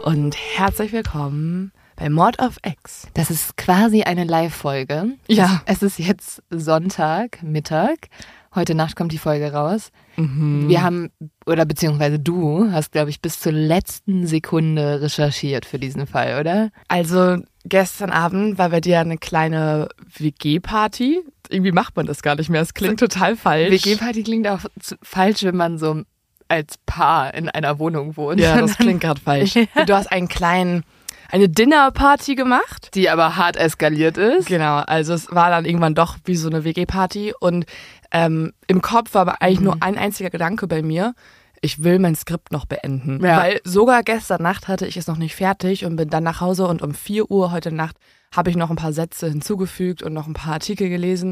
und herzlich willkommen bei Mord of X. Das ist quasi eine Live-Folge. Ja. Es ist jetzt Sonntag, Mittag. Heute Nacht kommt die Folge raus. Wir haben, oder beziehungsweise du hast, glaube ich, bis zur letzten Sekunde recherchiert für diesen Fall, oder? Also gestern Abend war bei dir eine kleine WG-Party. Irgendwie macht man das gar nicht mehr. Es klingt total falsch. WG-Party klingt auch falsch, wenn man so als Paar in einer Wohnung wohnt. Ja, das klingt gerade falsch. Du hast eine Dinnerparty gemacht. Die aber hart eskaliert ist. Genau, also es war dann irgendwann doch wie so eine WG-Party und im Kopf war aber eigentlich nur ein einziger Gedanke bei mir. Ich will mein Skript noch beenden. Ja. Weil sogar gestern Nacht hatte ich es noch nicht fertig und bin dann nach Hause und um 4 Uhr heute Nacht habe ich noch ein paar Sätze hinzugefügt und noch ein paar Artikel gelesen.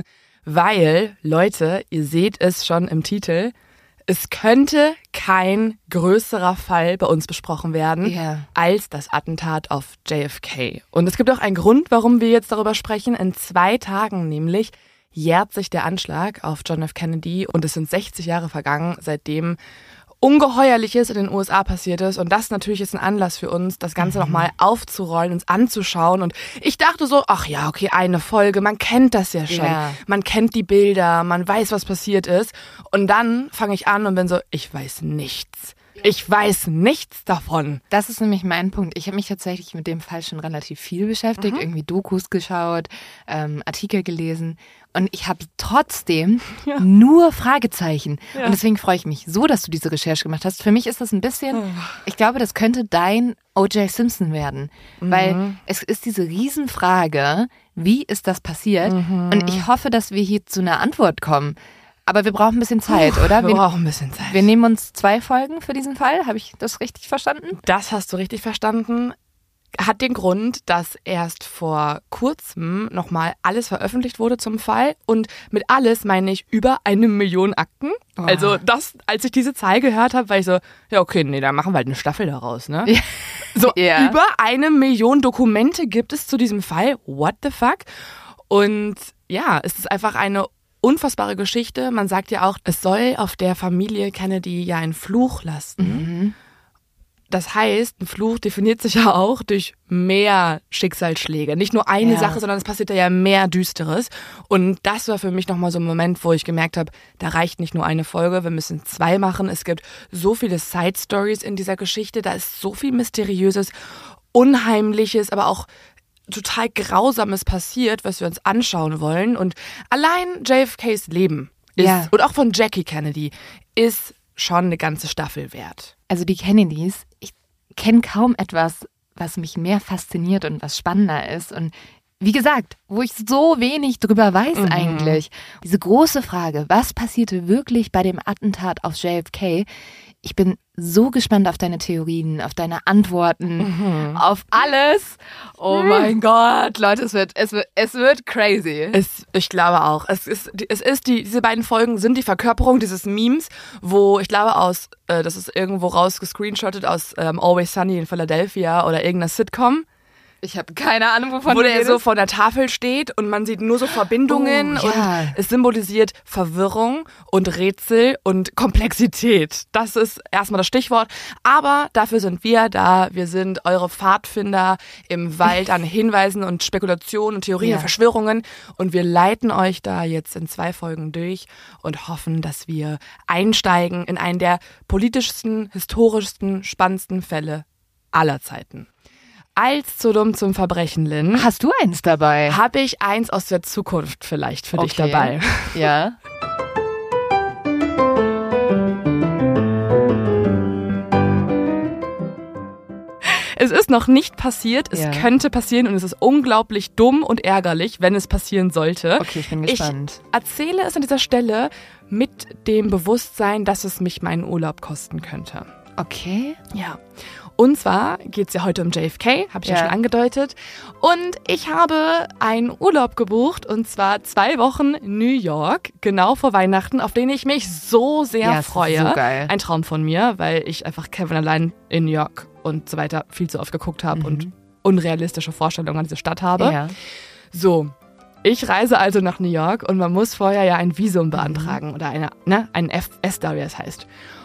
Weil, Leute, ihr seht es schon im Titel, es könnte kein größerer Fall bei uns besprochen werden als das Attentat auf JFK. Und es gibt auch einen Grund, warum wir jetzt darüber sprechen. In 2 Tagen nämlich jährt sich der Anschlag auf John F. Kennedy und es sind 60 Jahre vergangen, seitdem Ungeheuerliches in den USA passiert ist. Und das natürlich ist ein Anlass für uns, das Ganze nochmal aufzurollen, uns anzuschauen. Und ich dachte so, ach ja, okay, eine Folge, man kennt das ja schon. Ja. Man kennt die Bilder, man weiß, was passiert ist. Und dann fange ich an und bin so, ich weiß nichts. Ich weiß nichts davon. Das ist nämlich mein Punkt. Ich habe mich tatsächlich mit dem Fall schon relativ viel beschäftigt, irgendwie Dokus geschaut, Artikel gelesen und ich habe trotzdem nur Fragezeichen. Ja. Und deswegen freue ich mich so, dass du diese Recherche gemacht hast. Für mich ist das ein bisschen, ich glaube, das könnte dein O.J. Simpson werden, weil es ist diese Riesenfrage, wie ist das passiert? Und ich hoffe, dass wir hier zu einer Antwort kommen. Aber wir brauchen ein bisschen Zeit, oder? Wir brauchen ein bisschen Zeit. Wir nehmen uns 2 Folgen für diesen Fall. Habe ich das richtig verstanden? Das hast du richtig verstanden. Hat den Grund, dass erst vor kurzem nochmal alles veröffentlicht wurde zum Fall. Und mit alles meine ich über 1 Million Akten. Oh. Also das, als ich diese Zahl gehört habe, war ich so, ja okay, nee, dann machen wir halt eine Staffel daraus, ne? Ja. So, über 1 Million Dokumente gibt es zu diesem Fall. What the fuck? Und ja, es ist einfach eine unfassbare Geschichte. Man sagt ja auch, es soll auf der Familie Kennedy ja einen Fluch lasten. Das heißt, ein Fluch definiert sich ja auch durch mehr Schicksalsschläge. Nicht nur eine Sache, sondern es passiert ja mehr Düsteres. Und das war für mich nochmal so ein Moment, wo ich gemerkt habe, da reicht nicht nur eine Folge, wir müssen 2 machen. Es gibt so viele Side-Stories in dieser Geschichte, da ist so viel Mysteriöses, Unheimliches, aber auch total Grausames passiert, was wir uns anschauen wollen. Und allein JFKs Leben ist, und auch von Jackie Kennedy, ist schon eine ganze Staffel wert. Also die Kennedys, ich kenne kaum etwas, was mich mehr fasziniert und was spannender ist. Und wie gesagt, wo ich so wenig drüber weiß eigentlich. Diese große Frage, was passierte wirklich bei dem Attentat auf JFK? Ich bin so gespannt auf deine Theorien, auf deine Antworten, auf alles. Oh mein Gott, Leute, es wird crazy. Ich glaube auch. Diese beiden Folgen sind die Verkörperung dieses Memes, wo ich glaube das ist irgendwo rausgescreenshottet aus Always Sunny in Philadelphia oder irgendeiner Sitcom. Ich habe keine Ahnung, wovon wo der so vor der Tafel steht und man sieht nur so Verbindungen und es symbolisiert Verwirrung und Rätsel und Komplexität. Das ist erstmal das Stichwort. Aber dafür sind wir da. Wir sind eure Pfadfinder im Wald an Hinweisen und Spekulationen und Theorien und Verschwörungen. Und wir leiten euch da jetzt in 2 Folgen durch und hoffen, dass wir einsteigen in einen der politischsten, historischsten, spannendsten Fälle aller Zeiten. Als zu dumm zum Verbrechen, Lynn. Hast du eins dabei? Habe ich eins aus der Zukunft vielleicht für dich dabei. Ja. Es ist noch nicht passiert, es könnte passieren und es ist unglaublich dumm und ärgerlich, wenn es passieren sollte. Okay, ich bin gespannt. Ich erzähle es an dieser Stelle mit dem Bewusstsein, dass es mich meinen Urlaub kosten könnte. Okay. Ja. Und zwar geht es ja heute um JFK, habe ich ja schon angedeutet. Und ich habe einen Urlaub gebucht, und zwar 2 Wochen New York, genau vor Weihnachten, auf den ich mich so sehr freue. Ist so geil. Ein Traum von mir, weil ich einfach Kevin allein in New York und so weiter viel zu oft geguckt habe und unrealistische Vorstellungen an diese Stadt habe. Ja. So, ich reise also nach New York und man muss vorher ja ein Visum beantragen oder ein S-Dar, wie es heißt.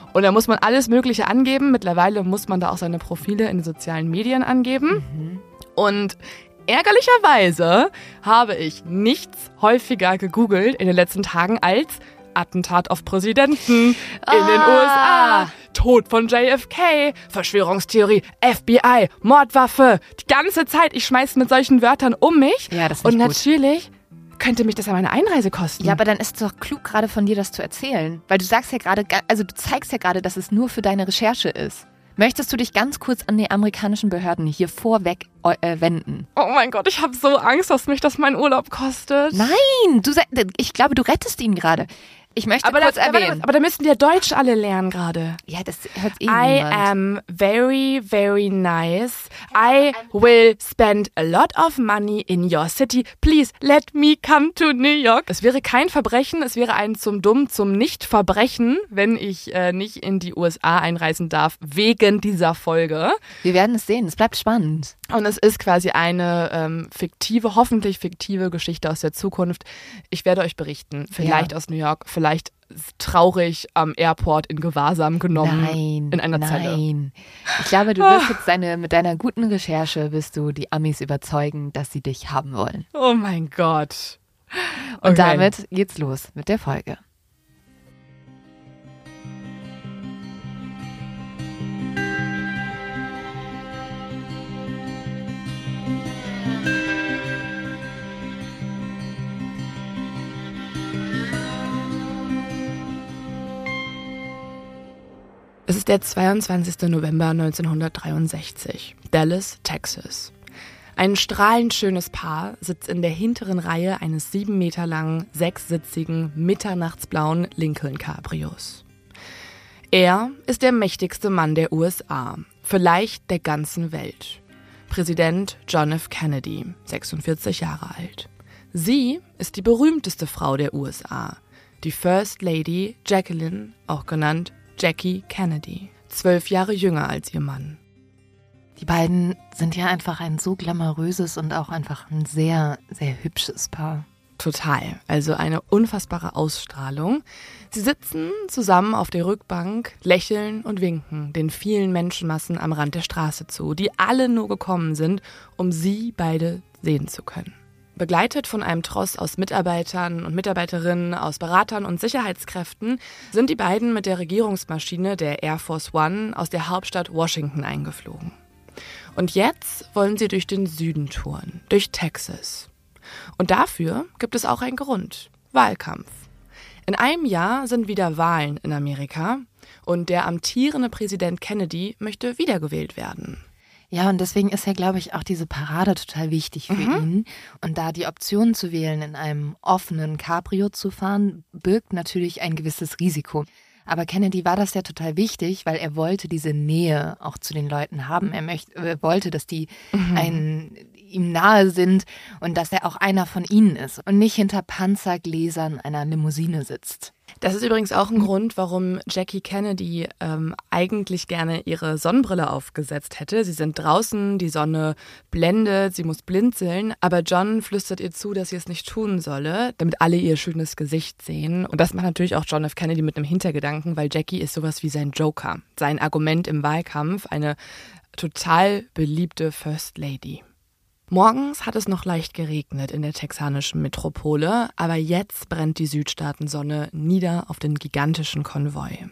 Und da muss man alles Mögliche angeben. Mittlerweile muss man da auch seine Profile in den sozialen Medien angeben. Und ärgerlicherweise habe ich nichts häufiger gegoogelt in den letzten Tagen als Attentat auf Präsidenten in den USA, Tod von JFK, Verschwörungstheorie, FBI, Mordwaffe. Die ganze Zeit, ich schmeiß mit solchen Wörtern um mich. Ja, das ist und nicht natürlich könnte mich das an meine Einreise kosten. Ja, aber dann ist es doch klug, gerade von dir das zu erzählen. Weil du sagst ja gerade, also du zeigst ja gerade, dass es nur für deine Recherche ist. Möchtest du dich ganz kurz an die amerikanischen Behörden hier vorweg wenden? Oh mein Gott, ich habe so Angst, dass mich das meinen Urlaub kostet. Nein, ich glaube, du rettest ihn gerade. Ich möchte kurz erwähnen. Aber da müssten die ja Deutsch alle lernen gerade. Ja, das hört eh I niemand. am very, very nice. I will spend a lot of money in your city. Please let me come to New York. Es wäre kein Verbrechen, es wäre ein zum Nicht-Verbrechen, wenn ich nicht in die USA einreisen darf, wegen dieser Folge. Wir werden es sehen, es bleibt spannend. Und es ist quasi eine hoffentlich fiktive Geschichte aus der Zukunft. Ich werde euch berichten, vielleicht aus New York, vielleicht traurig am Airport in Gewahrsam genommen in einer Zelle. Nein, ich glaube, du wirst jetzt mit deiner guten Recherche wirst du die Amis überzeugen, dass sie dich haben wollen. Oh mein Gott. Und damit geht's los mit der Folge. Es ist der 22. November 1963, Dallas, Texas. Ein strahlend schönes Paar sitzt in der hinteren Reihe eines 7 Meter langen, 6-sitzigen, mitternachtsblauen Lincoln Cabrios. Er ist der mächtigste Mann der USA, vielleicht der ganzen Welt. Präsident John F. Kennedy, 46 Jahre alt. Sie ist die berühmteste Frau der USA, die First Lady Jacqueline, auch genannt Jackie Kennedy, 12 Jahre jünger als ihr Mann. Die beiden sind ja einfach ein so glamouröses und auch einfach ein sehr, sehr hübsches Paar. Total, also eine unfassbare Ausstrahlung. Sie sitzen zusammen auf der Rückbank, lächeln und winken den vielen Menschenmassen am Rand der Straße zu, die alle nur gekommen sind, um sie beide sehen zu können. Begleitet von einem Tross aus Mitarbeitern und Mitarbeiterinnen, aus Beratern und Sicherheitskräften sind die beiden mit der Regierungsmaschine der Air Force One aus der Hauptstadt Washington eingeflogen. Und jetzt wollen sie durch den Süden touren, durch Texas. Und dafür gibt es auch einen Grund: Wahlkampf. In einem Jahr sind wieder Wahlen in Amerika und der amtierende Präsident Kennedy möchte wiedergewählt werden. Ja, und deswegen ist ja, glaube ich, auch diese Parade total wichtig für ihn. Und da die Option zu wählen, in einem offenen Cabrio zu fahren, birgt natürlich ein gewisses Risiko. Aber Kennedy war das ja total wichtig, weil er wollte diese Nähe auch zu den Leuten haben. Er wollte, dass die ihm nahe sind und dass er auch einer von ihnen ist und nicht hinter Panzergläsern einer Limousine sitzt. Das ist übrigens auch ein Grund, warum Jackie Kennedy eigentlich gerne ihre Sonnenbrille aufgesetzt hätte. Sie sind draußen, die Sonne blendet, sie muss blinzeln, aber John flüstert ihr zu, dass sie es nicht tun solle, damit alle ihr schönes Gesicht sehen. Und das macht natürlich auch John F. Kennedy mit einem Hintergedanken, weil Jackie ist sowas wie sein Joker, sein Argument im Wahlkampf, eine total beliebte First Lady. Morgens hat es noch leicht geregnet in der texanischen Metropole, aber jetzt brennt die Südstaatensonne nieder auf den gigantischen Konvoi.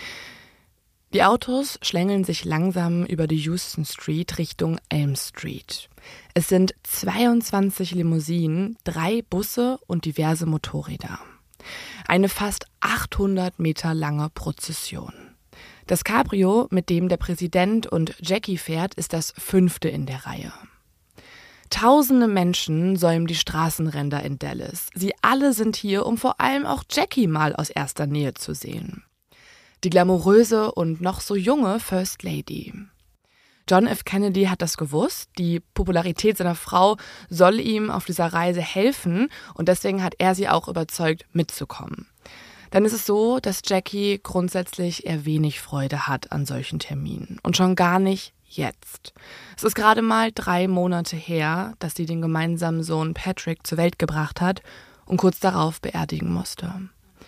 Die Autos schlängeln sich langsam über die Houston Street Richtung Elm Street. Es sind 22 Limousinen, 3 Busse und diverse Motorräder. Eine fast 800 Meter lange Prozession. Das Cabrio, mit dem der Präsident und Jackie fährt, ist das 5. in der Reihe. Tausende Menschen säumen die Straßenränder in Dallas. Sie alle sind hier, um vor allem auch Jackie mal aus erster Nähe zu sehen. Die glamouröse und noch so junge First Lady. John F. Kennedy hat das gewusst. Die Popularität seiner Frau soll ihm auf dieser Reise helfen und deswegen hat er sie auch überzeugt, mitzukommen. Dann ist es so, dass Jackie grundsätzlich eher wenig Freude hat an solchen Terminen und schon gar nicht jetzt. Es ist gerade mal 3 Monate her, dass sie den gemeinsamen Sohn Patrick zur Welt gebracht hat und kurz darauf beerdigen musste.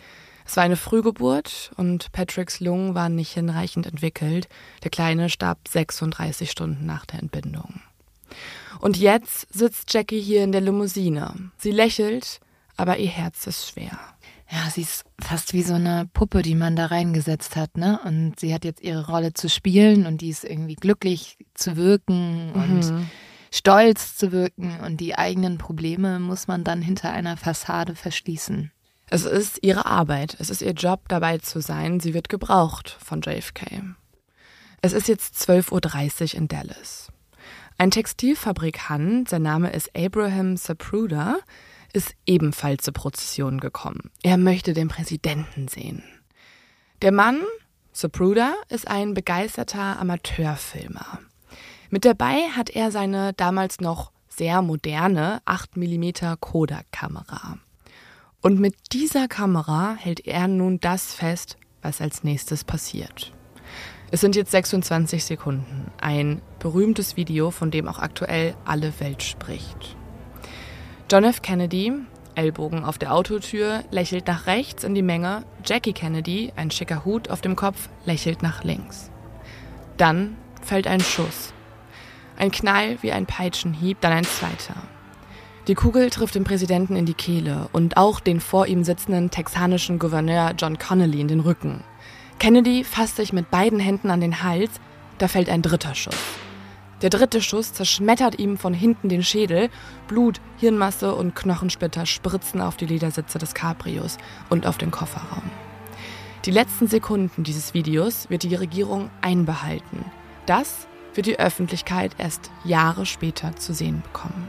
Es war eine Frühgeburt und Patricks Lungen waren nicht hinreichend entwickelt. Der Kleine starb 36 Stunden nach der Entbindung. Und jetzt sitzt Jackie hier in der Limousine. Sie lächelt, aber ihr Herz ist schwer. Ja, sie ist fast wie so eine Puppe, die man da reingesetzt hat, ne? Und sie hat jetzt ihre Rolle zu spielen und die ist irgendwie glücklich zu wirken und stolz zu wirken. Und die eigenen Probleme muss man dann hinter einer Fassade verschließen. Es ist ihre Arbeit, es ist ihr Job, dabei zu sein. Sie wird gebraucht von JFK. Es ist jetzt 12:30 Uhr in Dallas. Ein Textilfabrikant, sein Name ist Abraham Zapruder, ist ebenfalls zur Prozession gekommen. Er möchte den Präsidenten sehen. Der Mann, Zapruder, ist ein begeisterter Amateurfilmer. Mit dabei hat er seine damals noch sehr moderne 8mm Kodak-Kamera. Und mit dieser Kamera hält er nun das fest, was als nächstes passiert. Es sind jetzt 26 Sekunden, ein berühmtes Video, von dem auch aktuell alle Welt spricht. John F. Kennedy, Ellbogen auf der Autotür, lächelt nach rechts in die Menge. Jackie Kennedy, ein schicker Hut auf dem Kopf, lächelt nach links. Dann fällt ein Schuss. Ein Knall wie ein Peitschenhieb, dann ein zweiter. Die Kugel trifft den Präsidenten in die Kehle und auch den vor ihm sitzenden texanischen Gouverneur John Connally in den Rücken. Kennedy fasst sich mit beiden Händen an den Hals, da fällt ein dritter Schuss. Der dritte Schuss zerschmettert ihm von hinten den Schädel, Blut, Hirnmasse und Knochensplitter spritzen auf die Ledersitze des Cabrios und auf den Kofferraum. Die letzten Sekunden dieses Videos wird die Regierung einbehalten. Das wird die Öffentlichkeit erst Jahre später zu sehen bekommen.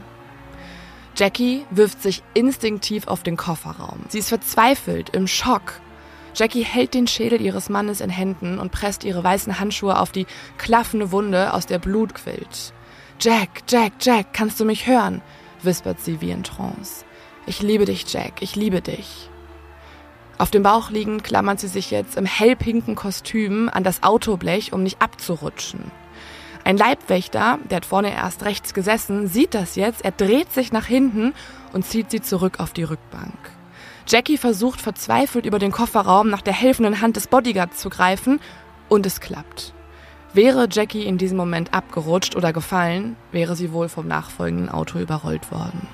Jackie wirft sich instinktiv auf den Kofferraum. Sie ist verzweifelt, im Schock. Jackie hält den Schädel ihres Mannes in Händen und presst ihre weißen Handschuhe auf die klaffende Wunde, aus der Blut quillt. »Jack, Jack, Jack, kannst du mich hören?« wispert sie wie in Trance. »Ich liebe dich, Jack, ich liebe dich.« Auf dem Bauch liegend klammert sie sich jetzt im hellpinken Kostüm an das Autoblech, um nicht abzurutschen. Ein Leibwächter, der hat vorne erst rechts gesessen, sieht das jetzt, er dreht sich nach hinten und zieht sie zurück auf die Rückbank. Jackie versucht verzweifelt über den Kofferraum nach der helfenden Hand des Bodyguards zu greifen und es klappt. Wäre Jackie in diesem Moment abgerutscht oder gefallen, wäre sie wohl vom nachfolgenden Auto überrollt worden.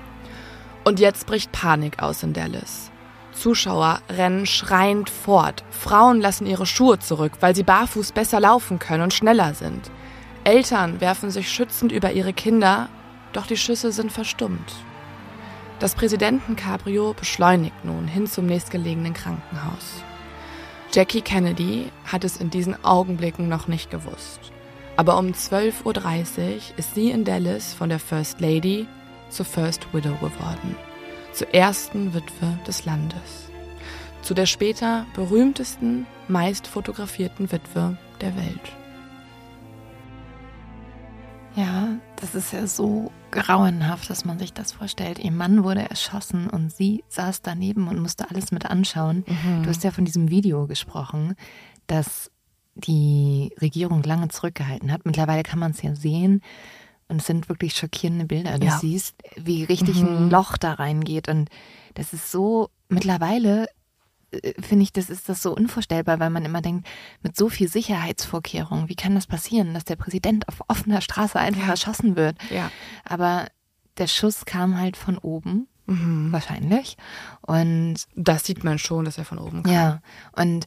Und jetzt bricht Panik aus in Dallas. Zuschauer rennen schreiend fort. Frauen lassen ihre Schuhe zurück, weil sie barfuß besser laufen können und schneller sind. Eltern werfen sich schützend über ihre Kinder, doch die Schüsse sind verstummt. Das Präsidentencabrio beschleunigt nun hin zum nächstgelegenen Krankenhaus. Jackie Kennedy hat es in diesen Augenblicken noch nicht gewusst. Aber um 12:30 Uhr ist sie in Dallas von der First Lady zur First Widow geworden, zur ersten Witwe des Landes, zu der später berühmtesten, meist fotografierten Witwe der Welt. Ja, das ist ja so grauenhaft, dass man sich das vorstellt. Ihr Mann wurde erschossen und sie saß daneben und musste alles mit anschauen. Du hast ja von diesem Video gesprochen, das die Regierung lange zurückgehalten hat. Mittlerweile kann man es ja sehen und es sind wirklich schockierende Bilder. Du siehst, wie richtig ein Loch da reingeht und das ist so, mittlerweile finde ich, das ist das so unvorstellbar, weil man immer denkt, mit so viel Sicherheitsvorkehrungen, wie kann das passieren, dass der Präsident auf offener Straße einfach erschossen wird? Ja. Aber der Schuss kam halt von oben, wahrscheinlich. Und das sieht man schon, dass er von oben kam. Ja, und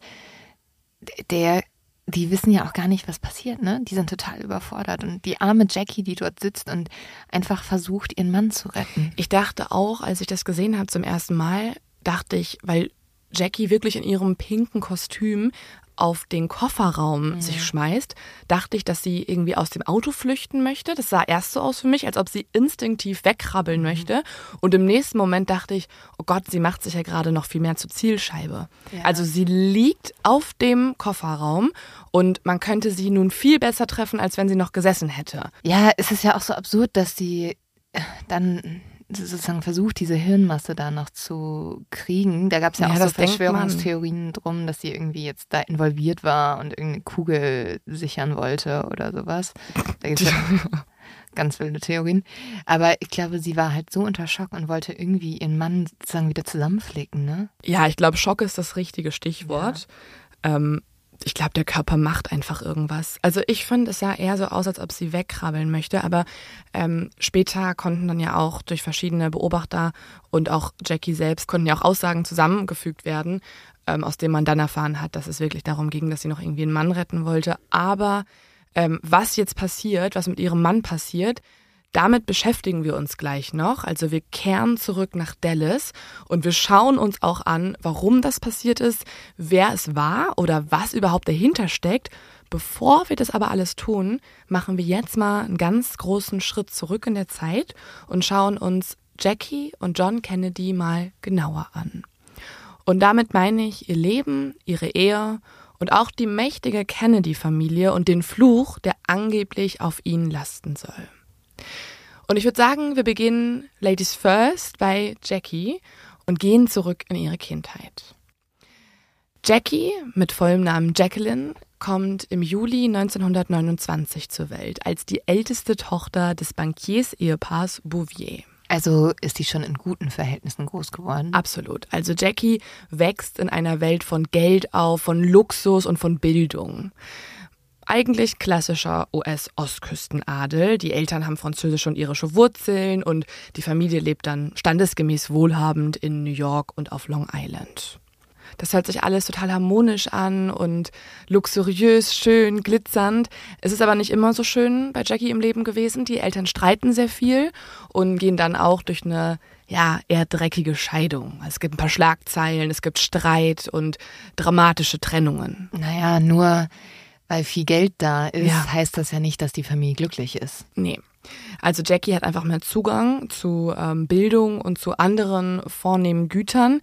die wissen ja auch gar nicht, was passiert, ne? Die sind total überfordert. Und die arme Jackie, die dort sitzt und einfach versucht, ihren Mann zu retten. Ich dachte auch, als ich das gesehen habe zum ersten Mal, dachte ich, weil Jackie wirklich in ihrem pinken Kostüm auf den Kofferraum sich schmeißt, dachte ich, dass sie irgendwie aus dem Auto flüchten möchte. Das sah erst so aus für mich, als ob sie instinktiv wegkrabbeln möchte. Und im nächsten Moment dachte ich, oh Gott, sie macht sich ja gerade noch viel mehr zur Zielscheibe. Ja. Also sie liegt auf dem Kofferraum und man könnte sie nun viel besser treffen, als wenn sie noch gesessen hätte. Ja, es ist ja auch so absurd, dass sie dann sozusagen versucht, diese Hirnmasse da noch zu kriegen. Da gab es ja auch so Verschwörungstheorien drum, dass sie irgendwie jetzt da involviert war und irgendeine Kugel sichern wollte oder sowas. Da gibt's ja ganz wilde Theorien. Aber ich glaube, sie war halt so unter Schock und wollte irgendwie ihren Mann sozusagen wieder zusammenflicken, ne? Ja, ich glaube, Schock ist das richtige Stichwort. Ja. Ich glaube, der Körper macht einfach irgendwas. Also ich finde, es sah eher so aus, als ob sie wegkrabbeln möchte. Aber später konnten dann ja auch durch verschiedene Beobachter und auch Jackie selbst konnten ja auch Aussagen zusammengefügt werden, aus denen man dann erfahren hat, dass es wirklich darum ging, dass sie noch irgendwie einen Mann retten wollte. Aber was jetzt passiert, was mit ihrem Mann passiert, damit beschäftigen wir uns gleich noch. Also wir kehren zurück nach Dallas und wir schauen uns auch an, warum das passiert ist, wer es war oder was überhaupt dahinter steckt. Bevor wir das aber alles tun, machen wir jetzt mal einen ganz großen Schritt zurück in der Zeit und schauen uns Jackie und John Kennedy mal genauer an. Und damit meine ich ihr Leben, ihre Ehe und auch die mächtige Kennedy-Familie und den Fluch, der angeblich auf ihnen lasten soll. Und ich würde sagen, wir beginnen Ladies First bei Jackie und gehen zurück in ihre Kindheit. Jackie, mit vollem Namen Jacqueline, kommt im Juli 1929 zur Welt als die älteste Tochter des Bankiers-Ehepaars Bouvier. Also ist die schon in guten Verhältnissen groß geworden? Absolut. Also Jackie wächst in einer Welt von Geld auf, von Luxus und von Bildung. Eigentlich klassischer US-Ostküstenadel. Die Eltern haben französische und irische Wurzeln und die Familie lebt dann standesgemäß wohlhabend in New York und auf Long Island. Das hört sich alles total harmonisch an und luxuriös, schön, glitzernd. Es ist aber nicht immer so schön bei Jackie im Leben gewesen. Die Eltern streiten sehr viel und gehen dann auch durch eine eher dreckige Scheidung. Es gibt ein paar Schlagzeilen, es gibt Streit und dramatische Trennungen. Naja, nur weil viel Geld da ist, heißt das ja nicht, dass die Familie glücklich ist. Nee. Also Jackie hat einfach mehr Zugang zu Bildung und zu anderen vornehmen Gütern.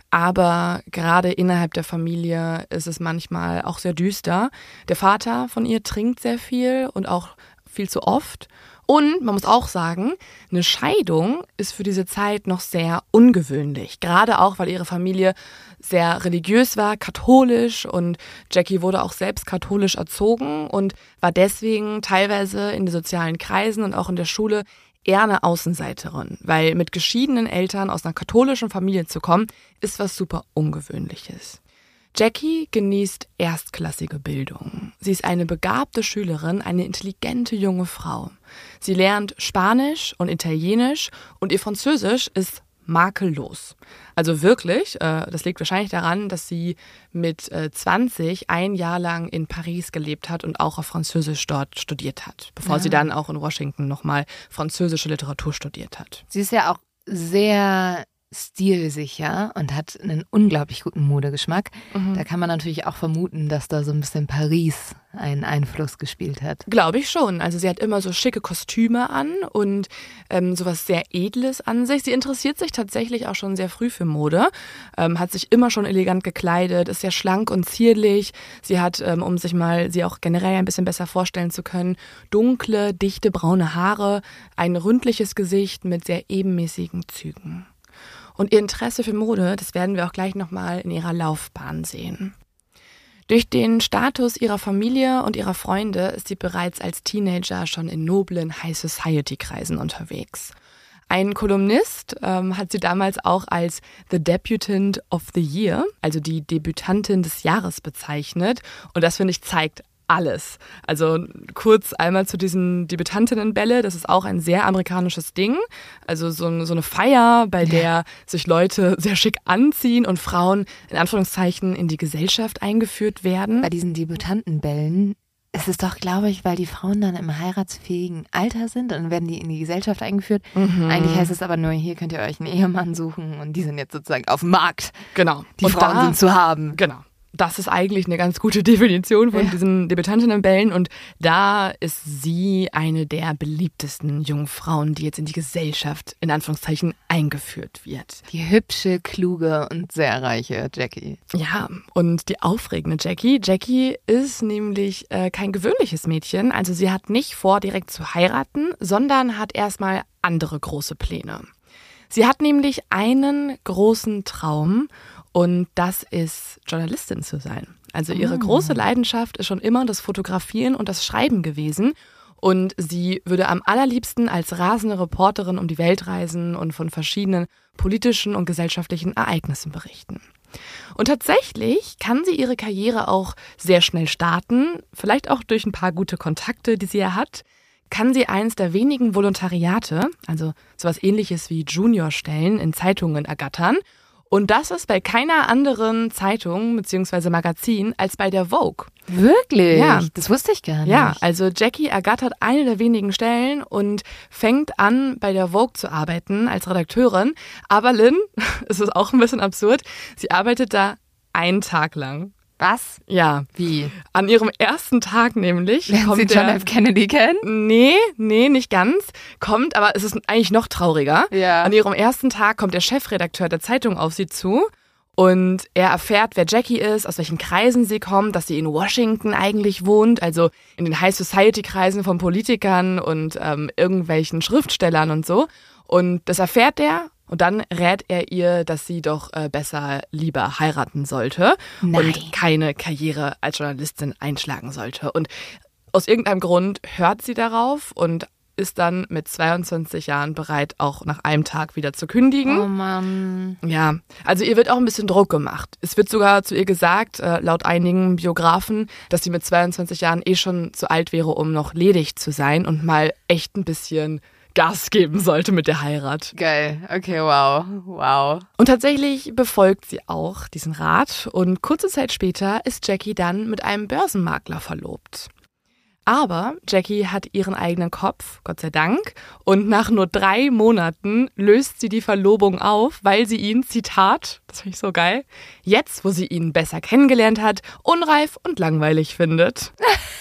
Aber gerade innerhalb der Familie ist es manchmal auch sehr düster. Der Vater von ihr trinkt sehr viel und auch viel zu oft. Und man muss auch sagen, eine Scheidung ist für diese Zeit noch sehr ungewöhnlich. Gerade auch, weil ihre Familie sehr religiös war, katholisch, und Jackie wurde auch selbst katholisch erzogen und war deswegen teilweise in den sozialen Kreisen und auch in der Schule eher eine Außenseiterin. Weil mit geschiedenen Eltern aus einer katholischen Familie zu kommen, ist was super Ungewöhnliches. Jackie genießt erstklassige Bildung. Sie ist eine begabte Schülerin, eine intelligente junge Frau. Sie lernt Spanisch und Italienisch und ihr Französisch ist makellos. Also wirklich, das liegt wahrscheinlich daran, dass sie mit 20 ein Jahr lang in Paris gelebt hat und auch auf Französisch dort studiert hat, bevor sie dann auch in Washington nochmal französische Literatur studiert hat. Sie ist ja auch sehr stilsicher und hat einen unglaublich guten Modegeschmack. Da kann man natürlich auch vermuten, dass da so ein bisschen Paris einen Einfluss gespielt hat. Glaube ich schon. Also sie hat immer so schicke Kostüme an und sowas sehr Edles an sich. Sie interessiert sich tatsächlich auch schon sehr früh für Mode, hat sich immer schon elegant gekleidet, ist sehr schlank und zierlich. Sie hat, um sich mal sie auch generell ein bisschen besser vorstellen zu können, dunkle, dichte, braune Haare, ein ründliches Gesicht mit sehr ebenmäßigen Zügen. Und ihr Interesse für Mode, das werden wir auch gleich nochmal in ihrer Laufbahn sehen. Durch den Status ihrer Familie und ihrer Freunde ist sie bereits als Teenager schon in noblen High-Society-Kreisen unterwegs. Ein Kolumnist hat sie damals auch als The Debutant of the Year, also die Debütantin des Jahres, bezeichnet. Und das, finde ich, zeigt alles. Also kurz einmal zu diesen Debütantinnenbälle, das ist auch ein sehr amerikanisches Ding. Also so eine Feier, bei der sich Leute sehr schick anziehen und Frauen in Anführungszeichen in die Gesellschaft eingeführt werden. Bei diesen Debütantenbällen ist es doch, glaube ich, weil die Frauen dann im heiratsfähigen Alter sind und dann werden die in die Gesellschaft eingeführt. Eigentlich heißt es aber nur, hier könnt ihr euch einen Ehemann suchen und die sind jetzt sozusagen auf dem Markt. Genau. Die und Frauen sind zu haben. Genau. Das ist eigentlich eine ganz gute Definition von diesen Debütantinnenbällen und da ist sie eine der beliebtesten jungen Frauen, die jetzt in die Gesellschaft in Anführungszeichen eingeführt wird. Die hübsche, kluge und sehr reiche Jackie. Ja, und die aufregende Jackie. Jackie ist nämlich kein gewöhnliches Mädchen, also sie hat nicht vor, direkt zu heiraten, sondern hat erstmal andere große Pläne. Sie hat nämlich einen großen Traum. Und das ist, Journalistin zu sein. Also ihre große Leidenschaft ist schon immer das Fotografieren und das Schreiben gewesen. Und sie würde am allerliebsten als rasende Reporterin um die Welt reisen und von verschiedenen politischen und gesellschaftlichen Ereignissen berichten. Und tatsächlich kann sie ihre Karriere auch sehr schnell starten, vielleicht auch durch ein paar gute Kontakte, die sie ja hat, kann sie eins der wenigen Volontariate, also sowas ähnliches wie Juniorstellen in Zeitungen ergattern. Und das ist bei keiner anderen Zeitung bzw. Magazin als bei der Vogue. Wirklich? Ja. Das wusste ich gar nicht. Ja, also Jackie ergattert eine der wenigen Stellen und fängt an, bei der Vogue zu arbeiten als Redakteurin. Aber Lynn, es ist auch ein bisschen absurd, sie arbeitet da einen Tag lang. Was? Ja. Wie? An ihrem ersten Tag nämlich Lernt sie John F. Kennedy kennen? Nee, nicht ganz. Kommt, aber es ist eigentlich noch trauriger. Ja. An ihrem ersten Tag kommt der Chefredakteur der Zeitung auf sie zu und er erfährt, wer Jackie ist, aus welchen Kreisen sie kommt, dass sie in Washington eigentlich wohnt, also in den High-Society-Kreisen von Politikern und irgendwelchen Schriftstellern und so. Und das erfährt er. Und dann rät er ihr, dass sie doch besser lieber heiraten sollte und keine Karriere als Journalistin einschlagen sollte. Und aus irgendeinem Grund hört sie darauf und ist dann mit 22 Jahren bereit, auch nach einem Tag wieder zu kündigen. Oh Mann. Ja, also ihr wird auch ein bisschen Druck gemacht. Es wird sogar zu ihr gesagt, laut einigen Biografen, dass sie mit 22 Jahren schon zu alt wäre, um noch ledig zu sein und mal echt ein bisschen Gas geben sollte mit der Heirat. Geil, okay, wow. Und tatsächlich befolgt sie auch diesen Rat und kurze Zeit später ist Jackie dann mit einem Börsenmakler verlobt. Aber Jackie hat ihren eigenen Kopf, Gott sei Dank, und nach nur 3 Monaten löst sie die Verlobung auf, weil sie ihn, Zitat, das finde ich so geil, jetzt, wo sie ihn besser kennengelernt hat, unreif und langweilig findet.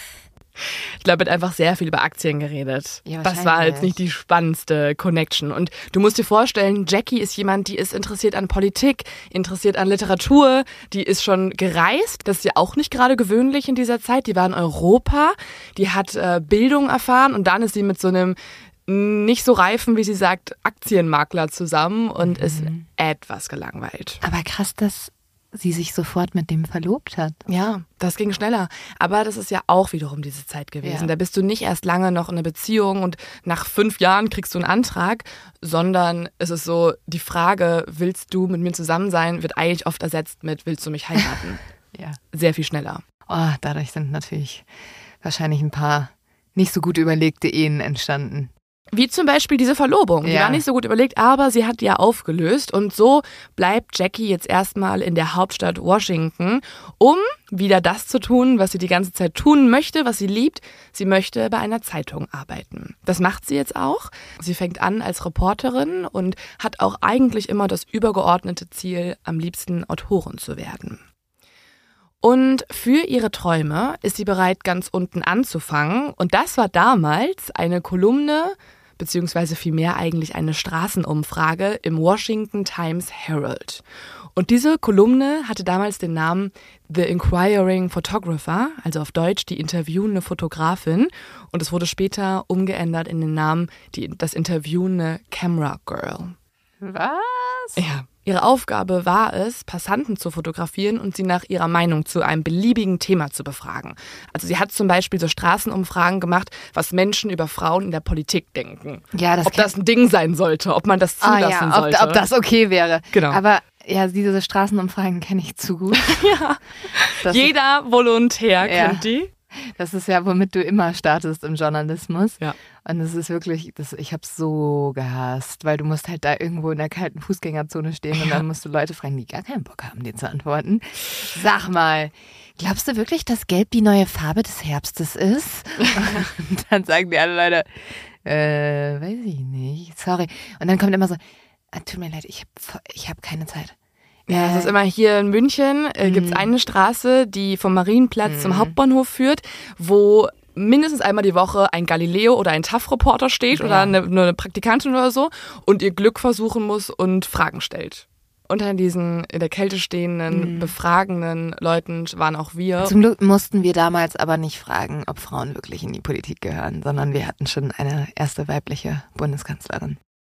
Ich glaube, er hat einfach sehr viel über Aktien geredet. Ja, das war jetzt nicht die spannendste Connection. Und du musst dir vorstellen, Jackie ist jemand, die ist interessiert an Politik, interessiert an Literatur, die ist schon gereist. Das ist ja auch nicht gerade gewöhnlich in dieser Zeit. Die war in Europa, die hat Bildung erfahren und dann ist sie mit so einem nicht so reifen, wie sie sagt, Aktienmakler zusammen und ist etwas gelangweilt. Aber krass, dass sie sich sofort mit dem verlobt hat. Ja, das ging schneller. Aber das ist ja auch wiederum diese Zeit gewesen. Ja. Da bist du nicht erst lange noch in einer Beziehung und nach 5 Jahren kriegst du einen Antrag, sondern es ist so, die Frage, willst du mit mir zusammen sein, wird eigentlich oft ersetzt mit, willst du mich heiraten? Ja. Sehr viel schneller. Oh, dadurch sind natürlich wahrscheinlich ein paar nicht so gut überlegte Ehen entstanden. Wie zum Beispiel diese Verlobung. Die war nicht so gut überlegt, aber sie hat die ja aufgelöst. Und so bleibt Jackie jetzt erstmal in der Hauptstadt Washington, um wieder das zu tun, was sie die ganze Zeit tun möchte, was sie liebt. Sie möchte bei einer Zeitung arbeiten. Das macht sie jetzt auch. Sie fängt an als Reporterin und hat auch eigentlich immer das übergeordnete Ziel, am liebsten Autorin zu werden. Und für ihre Träume ist sie bereit, ganz unten anzufangen. Und das war damals eine Kolumne, beziehungsweise vielmehr eigentlich eine Straßenumfrage im Washington Times Herald. Und diese Kolumne hatte damals den Namen The Inquiring Photographer, also auf Deutsch die interviewende Fotografin. Und es wurde später umgeändert in den Namen das interviewende Camera Girl. Was? Ja. Ihre Aufgabe war es, Passanten zu fotografieren und sie nach ihrer Meinung zu einem beliebigen Thema zu befragen. Also sie hat zum Beispiel so Straßenumfragen gemacht, was Menschen über Frauen in der Politik denken. Ja, ob das ein Ding sein sollte, ob man das zulassen sollte. Ob das okay wäre. Genau. Aber ja, diese Straßenumfragen kenne ich zu gut. Ja. Jeder Volontär kennt die. Das ist ja, womit du immer startest im Journalismus. Ja. Und es ist wirklich, ich habe es so gehasst, weil du musst halt da irgendwo in der kalten Fußgängerzone stehen und dann musst du Leute fragen, die gar keinen Bock haben, dir zu antworten. Sag mal, glaubst du wirklich, dass Gelb die neue Farbe des Herbstes ist? Und dann sagen die alle Leute, weiß ich nicht, sorry. Und dann kommt immer so, tut mir leid, ich hab keine Zeit. Ja, es ist immer hier in München, gibt's eine Straße, die vom Marienplatz zum Hauptbahnhof führt, wo mindestens einmal die Woche ein Galileo oder ein TAF-Reporter steht oder eine Praktikantin oder so und ihr Glück versuchen muss und Fragen stellt. Unter diesen in der Kälte stehenden, befragenden Leuten waren auch wir. Zum Glück mussten wir damals aber nicht fragen, ob Frauen wirklich in die Politik gehören, sondern wir hatten schon eine erste weibliche Bundeskanzlerin.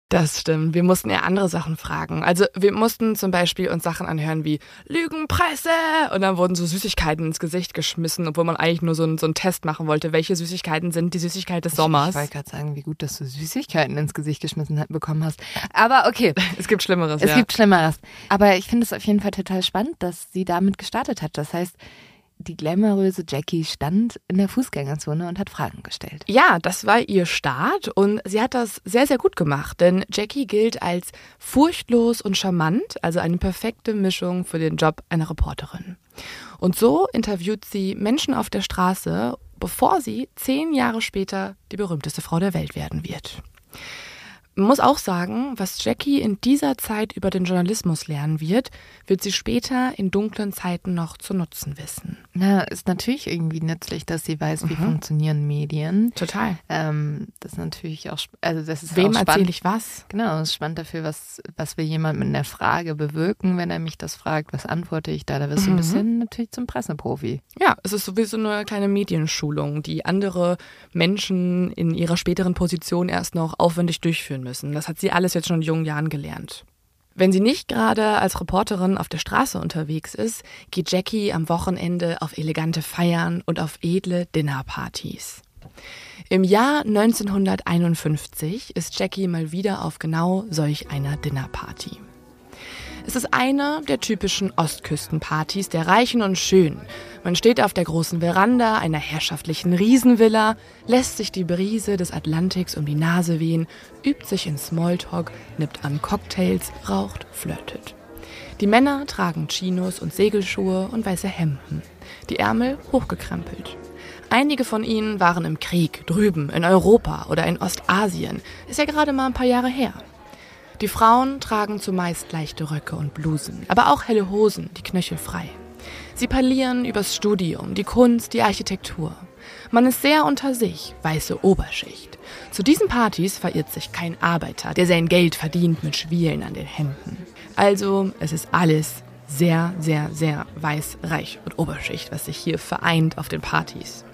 Das stimmt. Wir mussten eher andere Sachen fragen. Also wir mussten zum Beispiel uns Sachen anhören wie Lügenpresse und dann wurden so Süßigkeiten ins Gesicht geschmissen, obwohl man eigentlich nur so einen Test machen wollte. Welche Süßigkeiten sind die Süßigkeit des Sommers? Ich wollte gerade sagen, wie gut, dass du Süßigkeiten ins Gesicht geschmissen bekommen hast. Aber okay. Es gibt Schlimmeres, Es gibt Schlimmeres. Aber ich finde es auf jeden Fall total spannend, dass sie damit gestartet hat. Das heißt, die glamouröse Jackie stand in der Fußgängerzone und hat Fragen gestellt. Ja, das war ihr Start und sie hat das sehr, sehr gut gemacht, denn Jackie gilt als furchtlos und charmant, also eine perfekte Mischung für den Job einer Reporterin. Und so interviewt sie Menschen auf der Straße, bevor sie 10 Jahre später die berühmteste Frau der Welt werden wird. Man muss auch sagen, was Jackie in dieser Zeit über den Journalismus lernen wird sie später in dunklen Zeiten noch zu nutzen wissen. Na, ist natürlich irgendwie nützlich, dass sie weiß, wie funktionieren Medien. Total. Das ist natürlich auch, also das ist Wem auch spannend. erzähle ich was? Genau, es ist spannend dafür, was will jemand mit einer Frage bewirken, wenn er mich das fragt, was antworte ich da? Da wirst du ein bisschen natürlich zum Presseprofi. Ja, es ist sowieso eine kleine Medienschulung, die andere Menschen in ihrer späteren Position erst noch aufwendig durchführen müssen. Das hat sie alles jetzt schon in jungen Jahren gelernt. Wenn sie nicht gerade als Reporterin auf der Straße unterwegs ist, geht Jackie am Wochenende auf elegante Feiern und auf edle Dinnerpartys. Im Jahr 1951 ist Jackie mal wieder auf genau solch einer Dinnerparty. Es ist eine der typischen Ostküstenpartys der Reichen und Schönen. Man steht auf der großen Veranda einer herrschaftlichen Riesenvilla, lässt sich die Brise des Atlantiks um die Nase wehen, übt sich in Smalltalk, nippt an Cocktails, raucht, flirtet. Die Männer tragen Chinos und Segelschuhe und weiße Hemden, die Ärmel hochgekrempelt. Einige von ihnen waren im Krieg, drüben, in Europa oder in Ostasien. Ist ja gerade mal ein paar Jahre her. Die Frauen tragen zumeist leichte Röcke und Blusen, aber auch helle Hosen, die Knöchel frei. Sie parlieren übers Studium, die Kunst, die Architektur. Man ist sehr unter sich, weiße Oberschicht. Zu diesen Partys verirrt sich kein Arbeiter, der sein Geld verdient mit Schwielen an den Händen. Also, es ist alles sehr, sehr, sehr weiß, reich und Oberschicht, was sich hier vereint auf den Partys.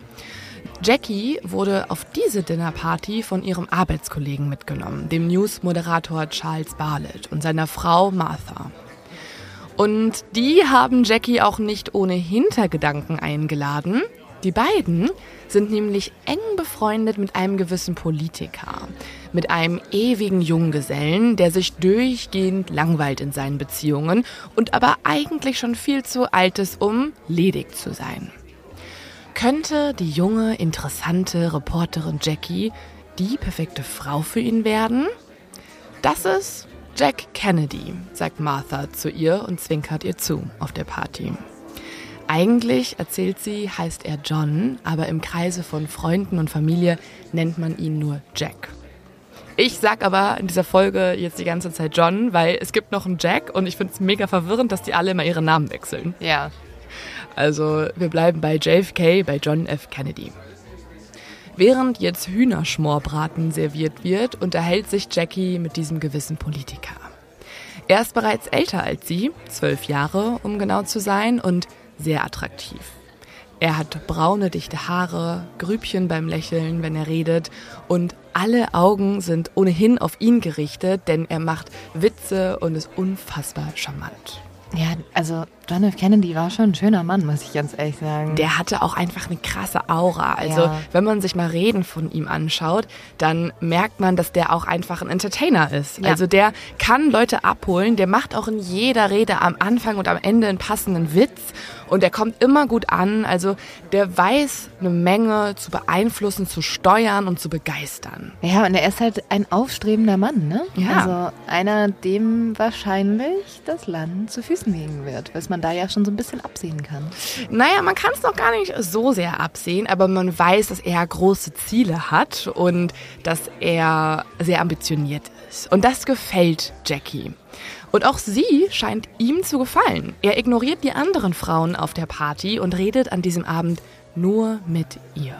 Jackie wurde auf diese Dinnerparty von ihrem Arbeitskollegen mitgenommen, dem News-Moderator Charles Bartlett und seiner Frau Martha. Und die haben Jackie auch nicht ohne Hintergedanken eingeladen. Die beiden sind nämlich eng befreundet mit einem gewissen Politiker, mit einem ewigen Junggesellen, der sich durchgehend langweilt in seinen Beziehungen und aber eigentlich schon viel zu alt ist, um ledig zu sein. Könnte die junge, interessante Reporterin Jackie die perfekte Frau für ihn werden? Das ist Jack Kennedy, sagt Martha zu ihr und zwinkert ihr zu auf der Party. Eigentlich, erzählt sie, heißt er John, aber im Kreise von Freunden und Familie nennt man ihn nur Jack. Ich sag aber in dieser Folge jetzt die ganze Zeit John, weil es gibt noch einen Jack und ich finde es mega verwirrend, dass die alle immer ihre Namen wechseln. Ja. Also wir bleiben bei JFK, bei John F. Kennedy. Während jetzt Hühnerschmorbraten serviert wird, unterhält sich Jackie mit diesem gewissen Politiker. Er ist bereits älter als sie, 12 Jahre, um genau zu sein, und sehr attraktiv. Er hat braune, dichte Haare, Grübchen beim Lächeln, wenn er redet, und alle Augen sind ohnehin auf ihn gerichtet, denn er macht Witze und ist unfassbar charmant. Ja, also John F. Kennedy war schon ein schöner Mann, muss ich ganz ehrlich sagen. Der hatte auch einfach eine krasse Aura. Also wenn man sich mal Reden von ihm anschaut, dann merkt man, dass der auch einfach ein Entertainer ist. Ja. Also der kann Leute abholen, der macht auch in jeder Rede am Anfang und am Ende einen passenden Witz und der kommt immer gut an. Also der weiß eine Menge zu beeinflussen, zu steuern und zu begeistern. Ja, und er ist halt ein aufstrebender Mann, ne? Ja. Also einer, dem wahrscheinlich das Land zu Füßen liegen wird, was man da ja schon so ein bisschen absehen kann. Naja, man kann es noch gar nicht so sehr absehen, aber man weiß, dass er große Ziele hat und dass er sehr ambitioniert ist. Und das gefällt Jackie. Und auch sie scheint ihm zu gefallen. Er ignoriert die anderen Frauen auf der Party und redet an diesem Abend nur mit ihr.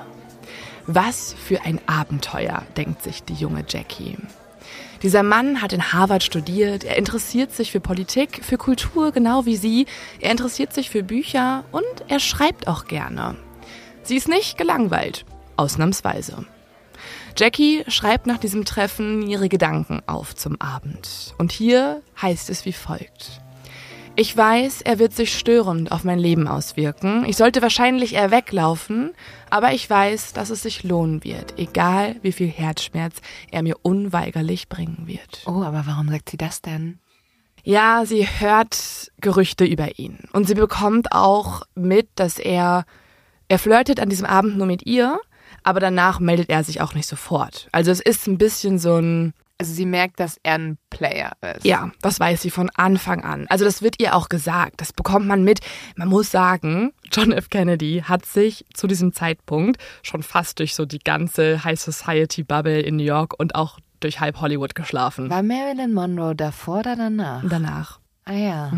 Was für ein Abenteuer, denkt sich die junge Jackie. Dieser Mann hat in Harvard studiert, er interessiert sich für Politik, für Kultur, genau wie sie. Er interessiert sich für Bücher und er schreibt auch gerne. Sie ist nicht gelangweilt, ausnahmsweise. Jackie schreibt nach diesem Treffen ihre Gedanken auf zum Abend. Und hier heißt es wie folgt. Ich weiß, er wird sich störend auf mein Leben auswirken. Ich sollte wahrscheinlich eher weglaufen, aber ich weiß, dass es sich lohnen wird, egal wie viel Herzschmerz er mir unweigerlich bringen wird. Oh, aber warum sagt sie das denn? Ja, sie hört Gerüchte über ihn und sie bekommt auch mit, dass er flirtet an diesem Abend nur mit ihr, aber danach meldet er sich auch nicht sofort. Also es ist ein bisschen so ein... Also sie merkt, dass er ein Player ist. Ja, das weiß sie von Anfang an. Also das wird ihr auch gesagt, das bekommt man mit. Man muss sagen, John F. Kennedy hat sich zu diesem Zeitpunkt schon fast durch so die ganze High Society Bubble in New York und auch durch halb Hollywood geschlafen. War Marilyn Monroe davor oder danach? Danach. Ah ja.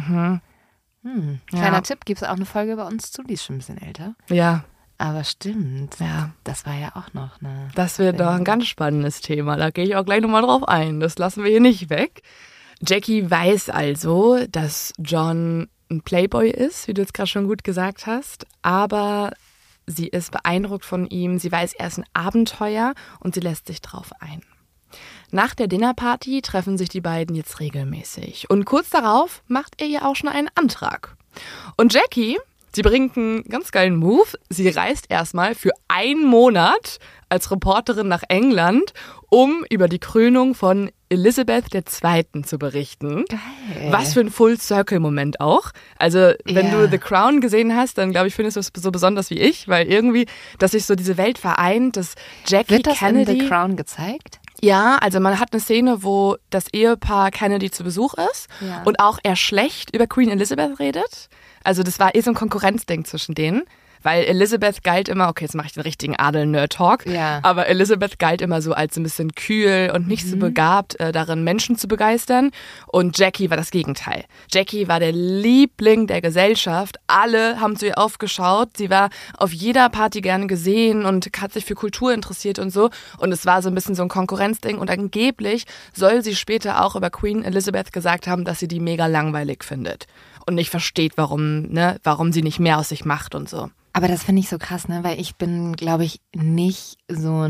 Kleiner Tipp, gibt es auch eine Folge bei uns zu, die ist schon ein bisschen älter. Ja. Aber stimmt, ja. Das war ja auch noch eine... Das wird doch ein ganz spannendes Thema, da gehe ich auch gleich nochmal drauf ein. Das lassen wir hier nicht weg. Jackie weiß also, dass John ein Playboy ist, wie du jetzt gerade schon gut gesagt hast, aber sie ist beeindruckt von ihm, sie weiß, er ist ein Abenteuer und sie lässt sich drauf ein. Nach der Dinnerparty treffen sich die beiden jetzt regelmäßig und kurz darauf macht er ihr auch schon einen Antrag. Und Jackie... Sie bringt einen ganz geilen Move. Sie reist erstmal für 1 Monat als Reporterin nach England, um über die Krönung von Elizabeth II. Zu berichten. Geil. Was für ein Full-Circle-Moment auch. Also wenn du The Crown gesehen hast, dann glaube ich, findest du es so besonders wie ich, weil irgendwie, dass sich so diese Welt vereint, dass Jackie Kennedy... Wird das in The Crown gezeigt? Ja, also man hat eine Szene, wo das Ehepaar Kennedy zu Besuch ist und auch er schlecht über Queen Elizabeth redet. Also das war so ein Konkurrenzding zwischen denen, weil Elizabeth galt immer, okay, jetzt mache ich den richtigen Adel-Nerd-Talk, aber Elizabeth galt immer so als ein bisschen kühl und nicht so begabt darin, Menschen zu begeistern und Jackie war das Gegenteil. Jackie war der Liebling der Gesellschaft, alle haben zu ihr aufgeschaut, sie war auf jeder Party gern gesehen und hat sich für Kultur interessiert und so und es war so ein bisschen so ein Konkurrenzding und angeblich soll sie später auch über Queen Elizabeth gesagt haben, dass sie die mega langweilig findet und nicht versteht, warum sie nicht mehr aus sich macht und so. Aber das finde ich so krass, ne? Weil ich bin, glaube ich, nicht so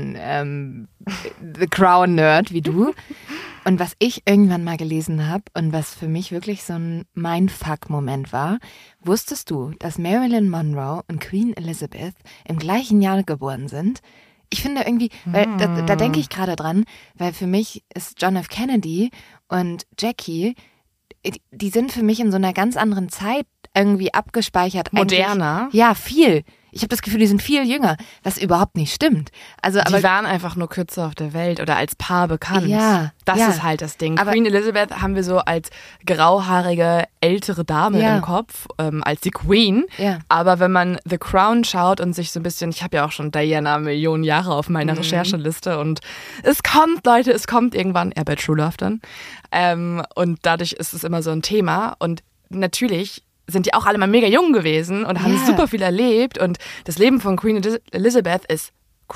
ein The Crown-Nerd wie du. Und was ich irgendwann mal gelesen habe und was für mich wirklich so ein Mindfuck-Moment war, wusstest du, dass Marilyn Monroe und Queen Elizabeth im gleichen Jahr geboren sind? Ich finde irgendwie, weil da denke ich gerade dran, weil für mich ist John F. Kennedy und Jackie, die sind für mich in so einer ganz anderen Zeit irgendwie abgespeichert. Moderner? Ja, viel. Ich habe das Gefühl, die sind viel jünger, was überhaupt nicht stimmt. Also, aber die waren einfach nur kürzer auf der Welt oder als Paar bekannt. Ja, das ist halt das Ding. Aber Queen Elizabeth haben wir so als grauhaarige, ältere Dame im Kopf, als die Queen. Ja. Aber wenn man The Crown schaut und sich so ein bisschen, ich habe ja auch schon Diana Millionen Jahre auf meiner Rechercheliste und es kommt, Leute, es kommt irgendwann, bei True Love dann. Und dadurch ist es immer so ein Thema und natürlich sind die auch alle mal mega jung gewesen und haben super viel erlebt und das Leben von Queen Elizabeth ist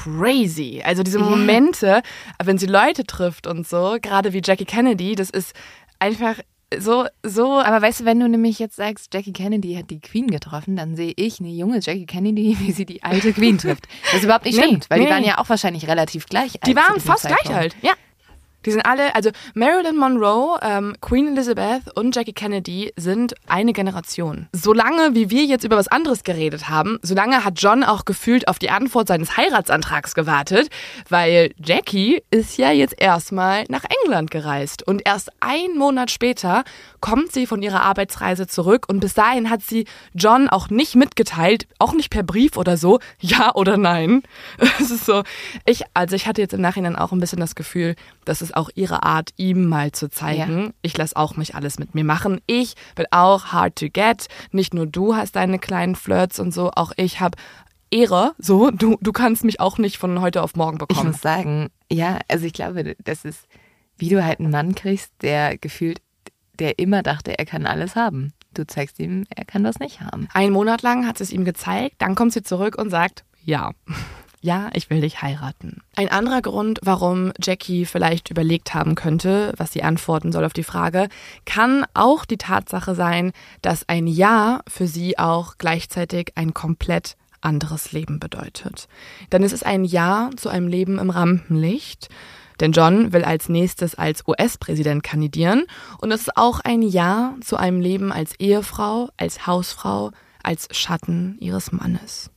crazy. Also diese Momente, wenn sie Leute trifft und so, gerade wie Jackie Kennedy, das ist einfach so. Aber weißt du, wenn du nämlich jetzt sagst, Jackie Kennedy hat die Queen getroffen, dann sehe ich eine junge Jackie Kennedy, wie sie die alte Queen trifft. Das überhaupt nicht stimmt, weil die waren ja auch wahrscheinlich relativ gleich alt. Die waren fast gleich alt, ja. Die sind alle, also Marilyn Monroe, Queen Elizabeth und Jackie Kennedy sind eine Generation. Solange wie wir jetzt über was anderes geredet haben, solange hat John auch gefühlt auf die Antwort seines Heiratsantrags gewartet, weil Jackie ist ja jetzt erstmal nach England gereist und erst 1 Monat später kommt sie von ihrer Arbeitsreise zurück und bis dahin hat sie John auch nicht mitgeteilt, auch nicht per Brief oder so, ja oder nein. Es ist so, ich hatte jetzt im Nachhinein auch ein bisschen das Gefühl, dass es auch ihre Art, ihm mal zu zeigen. Ja. Ich lasse auch mich alles mit mir machen. Ich bin auch hard to get. Nicht nur du hast deine kleinen Flirts und so, auch ich habe Ehre. So, du kannst mich auch nicht von heute auf morgen bekommen. Ich muss sagen, ja, also ich glaube, das ist, wie du halt einen Mann kriegst, der gefühlt, der immer dachte, er kann alles haben. Du zeigst ihm, er kann das nicht haben. 1 Monat lang hat sie es ihm gezeigt, dann kommt sie zurück und sagt, ja. Ja, ich will dich heiraten. Ein anderer Grund, warum Jackie vielleicht überlegt haben könnte, was sie antworten soll auf die Frage, kann auch die Tatsache sein, dass ein Ja für sie auch gleichzeitig ein komplett anderes Leben bedeutet. Denn es ist ein Ja zu einem Leben im Rampenlicht. Denn John will als nächstes als US-Präsident kandidieren. Und es ist auch ein Ja zu einem Leben als Ehefrau, als Hausfrau, als Schatten ihres Mannes.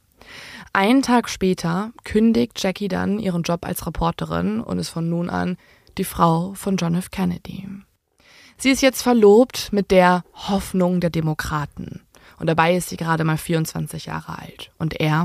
Einen Tag später kündigt Jackie dann ihren Job als Reporterin und ist von nun an die Frau von John F. Kennedy. Sie ist jetzt verlobt mit der Hoffnung der Demokraten. Und dabei ist sie gerade mal 24 Jahre alt und er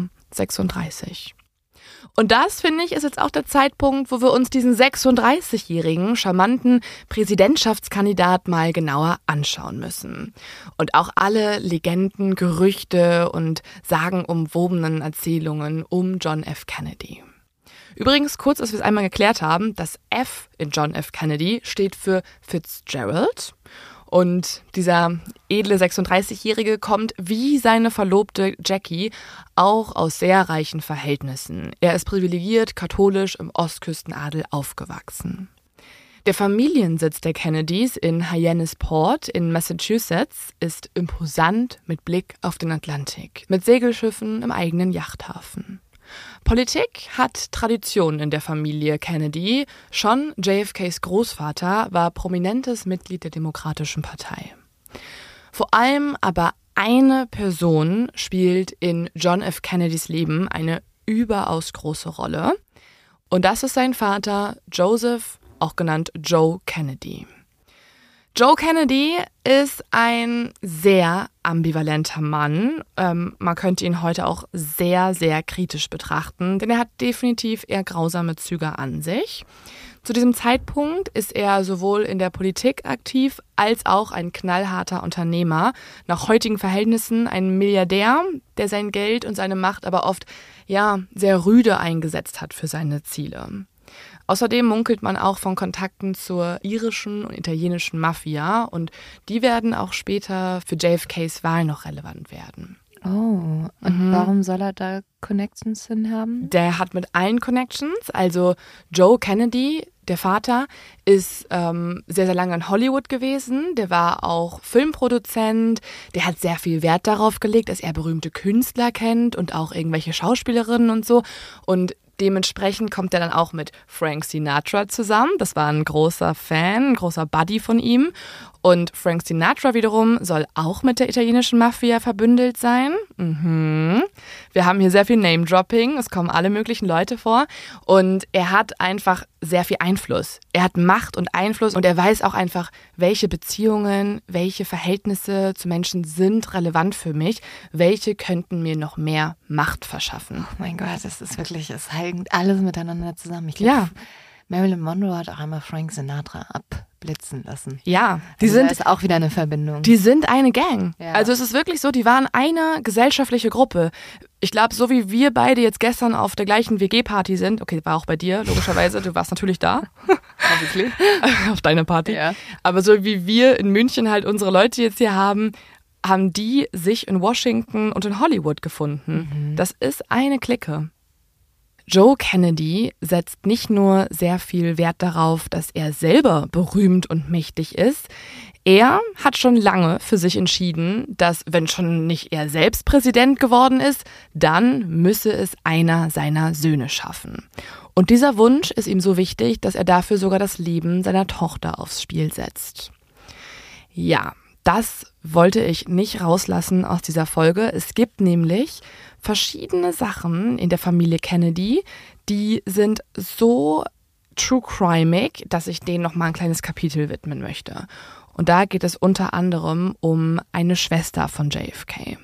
36. Und das, finde ich, ist jetzt auch der Zeitpunkt, wo wir uns diesen 36-jährigen, charmanten Präsidentschaftskandidat mal genauer anschauen müssen. Und auch alle Legenden, Gerüchte und sagenumwobenen Erzählungen um John F. Kennedy. Übrigens, kurz, dass wir es einmal geklärt haben, das F in John F. Kennedy steht für Fitzgerald. Und dieser edle 36-Jährige kommt wie seine Verlobte Jackie auch aus sehr reichen Verhältnissen. Er ist privilegiert, katholisch im Ostküstenadel aufgewachsen. Der Familiensitz der Kennedys in Hyannisport in Massachusetts ist imposant mit Blick auf den Atlantik, mit Segelschiffen im eigenen Yachthafen. Politik hat Tradition in der Familie Kennedy. Schon JFKs Großvater war prominentes Mitglied der Demokratischen Partei. Vor allem aber eine Person spielt in John F. Kennedys Leben eine überaus große Rolle. Und das ist sein Vater Joseph, auch genannt Joe Kennedy. Joe Kennedy ist ein sehr ambivalenter Mann. Man könnte ihn heute auch sehr, sehr kritisch betrachten, denn er hat definitiv eher grausame Züge an sich. Zu diesem Zeitpunkt ist er sowohl in der Politik aktiv als auch ein knallharter Unternehmer. Nach heutigen Verhältnissen ein Milliardär, der sein Geld und seine Macht aber oft sehr rüde eingesetzt hat für seine Ziele. Außerdem munkelt man auch von Kontakten zur irischen und italienischen Mafia und die werden auch später für JFKs Wahl noch relevant werden. Oh, und warum soll er da Connections hin haben? Der hat mit allen Connections, also Joe Kennedy, der Vater, ist sehr, sehr lange in Hollywood gewesen. Der war auch Filmproduzent. Der hat sehr viel Wert darauf gelegt, dass er berühmte Künstler kennt und auch irgendwelche Schauspielerinnen und so. Und dementsprechend kommt er dann auch mit Frank Sinatra zusammen. Das war ein großer Fan, ein großer Buddy von ihm. Und Frank Sinatra wiederum soll auch mit der italienischen Mafia verbündelt sein. Wir haben hier sehr viel Name-Dropping. Es kommen alle möglichen Leute vor. Und er hat einfach sehr viel Einfluss. Er hat Macht und Einfluss und er weiß auch einfach, welche Beziehungen, welche Verhältnisse zu Menschen sind relevant für mich. Welche könnten mir noch mehr Macht verschaffen. Oh mein Gott, das ist wirklich, es hängt alles miteinander zusammen. Ich glaube, Marilyn Monroe hat auch einmal Frank Sinatra abblitzen lassen. Ja, da ist auch wieder eine Verbindung. Die sind eine Gang. Ja. Also es ist wirklich so, die waren eine gesellschaftliche Gruppe. Ich glaube, so wie wir beide jetzt gestern auf der gleichen WG-Party sind, okay, war auch bei dir, logischerweise, du warst natürlich da. Obviously. Auf deiner Party. Ja. Aber so wie wir in München halt unsere Leute jetzt hier haben die sich in Washington und in Hollywood gefunden. Das ist eine Clique. Joe Kennedy setzt nicht nur sehr viel Wert darauf, dass er selber berühmt und mächtig ist. Er hat schon lange für sich entschieden, dass, wenn schon nicht er selbst Präsident geworden ist, dann müsse es einer seiner Söhne schaffen. Und dieser Wunsch ist ihm so wichtig, dass er dafür sogar das Leben seiner Tochter aufs Spiel setzt. Ja, das wollte ich nicht rauslassen aus dieser Folge. Es gibt nämlich verschiedene Sachen in der Familie Kennedy, die sind so true-crimig, dass ich denen noch mal ein kleines Kapitel widmen möchte. Und da geht es unter anderem um eine Schwester von JFK.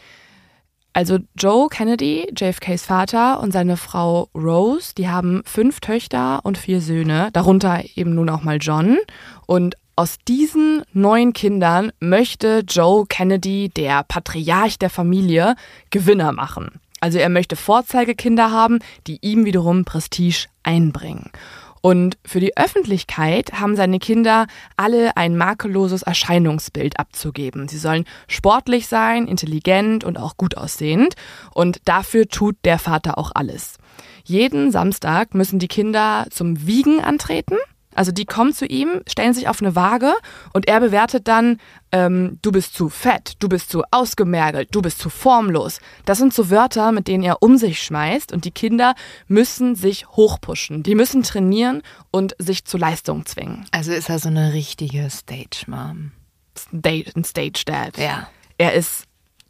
Also Joe Kennedy, JFKs Vater, und seine Frau Rose, die haben 5 Töchter und 4 Söhne, darunter eben nun auch mal John. Und aus diesen 9 Kindern möchte Joe Kennedy, der Patriarch der Familie, Gewinner machen. Also er möchte Vorzeigekinder haben, die ihm wiederum Prestige einbringen. Und für die Öffentlichkeit haben seine Kinder alle ein makelloses Erscheinungsbild abzugeben. Sie sollen sportlich sein, intelligent und auch gut aussehend. Und dafür tut der Vater auch alles. Jeden Samstag müssen die Kinder zum Wiegen antreten. Also die kommen zu ihm, stellen sich auf eine Waage und er bewertet dann, du bist zu fett, du bist zu ausgemergelt, du bist zu formlos. Das sind so Wörter, mit denen er um sich schmeißt und die Kinder müssen sich hochpushen. Die müssen trainieren und sich zu Leistung zwingen. Also ist er so eine richtige Stage-Mom. Ein Stage-Dad. Ja. Er ist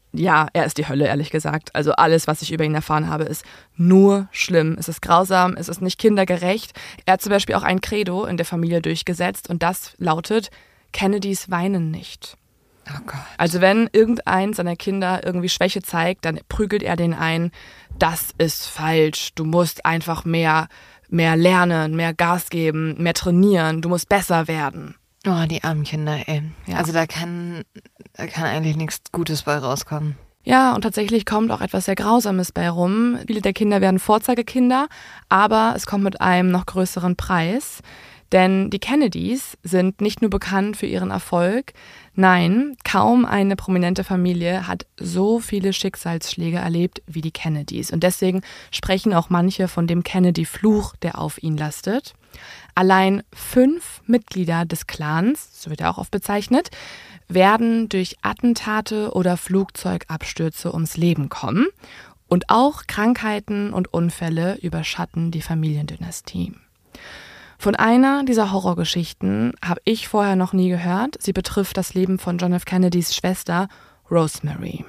die Hölle, ehrlich gesagt. Also alles, was ich über ihn erfahren habe, ist nur schlimm. Es ist grausam, es ist nicht kindergerecht. Er hat zum Beispiel auch ein Credo in der Familie durchgesetzt und das lautet, Kennedys weinen nicht. Oh Gott. Also wenn irgendein seiner Kinder irgendwie Schwäche zeigt, dann prügelt er den ein, das ist falsch, du musst einfach mehr lernen, mehr Gas geben, mehr trainieren, du musst besser werden. Oh, die armen Kinder, ey. Ja. Also da kann eigentlich nichts Gutes bei rauskommen. Ja, und tatsächlich kommt auch etwas sehr Grausames bei rum. Viele der Kinder werden Vorzeigekinder, aber es kommt mit einem noch größeren Preis. Denn die Kennedys sind nicht nur bekannt für ihren Erfolg, nein, kaum eine prominente Familie hat so viele Schicksalsschläge erlebt wie die Kennedys. Und deswegen sprechen auch manche von dem Kennedy-Fluch, der auf ihn lastet. Allein 5 Mitglieder des Clans, so wird er auch oft bezeichnet, werden durch Attentate oder Flugzeugabstürze ums Leben kommen. Und auch Krankheiten und Unfälle überschatten die Familiendynastie. Von einer dieser Horrorgeschichten habe ich vorher noch nie gehört. Sie betrifft das Leben von John F. Kennedys Schwester Rosemary.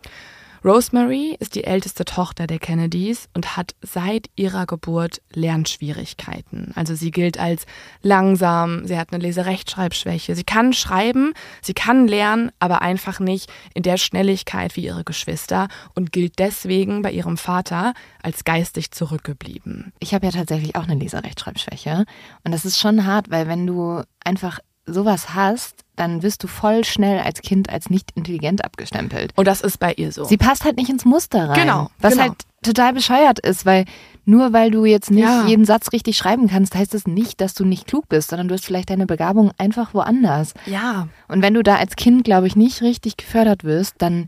Rosemary ist die älteste Tochter der Kennedys und hat seit ihrer Geburt Lernschwierigkeiten. Also sie gilt als langsam, sie hat eine Leserechtschreibschwäche. Sie kann schreiben, sie kann lernen, aber einfach nicht in der Schnelligkeit wie ihre Geschwister und gilt deswegen bei ihrem Vater als geistig zurückgeblieben. Ich habe ja tatsächlich auch eine Leserechtschreibschwäche und das ist schon hart, weil wenn du einfach sowas hast, dann wirst du voll schnell als Kind als nicht intelligent abgestempelt. Und das ist bei ihr so. Sie passt halt nicht ins Muster rein. Genau. Was halt total bescheuert ist, weil nur weil du jetzt nicht jeden Satz richtig schreiben kannst, heißt das nicht, dass du nicht klug bist, sondern du hast vielleicht deine Begabung einfach woanders. Ja. Und wenn du da als Kind, glaube ich, nicht richtig gefördert wirst, dann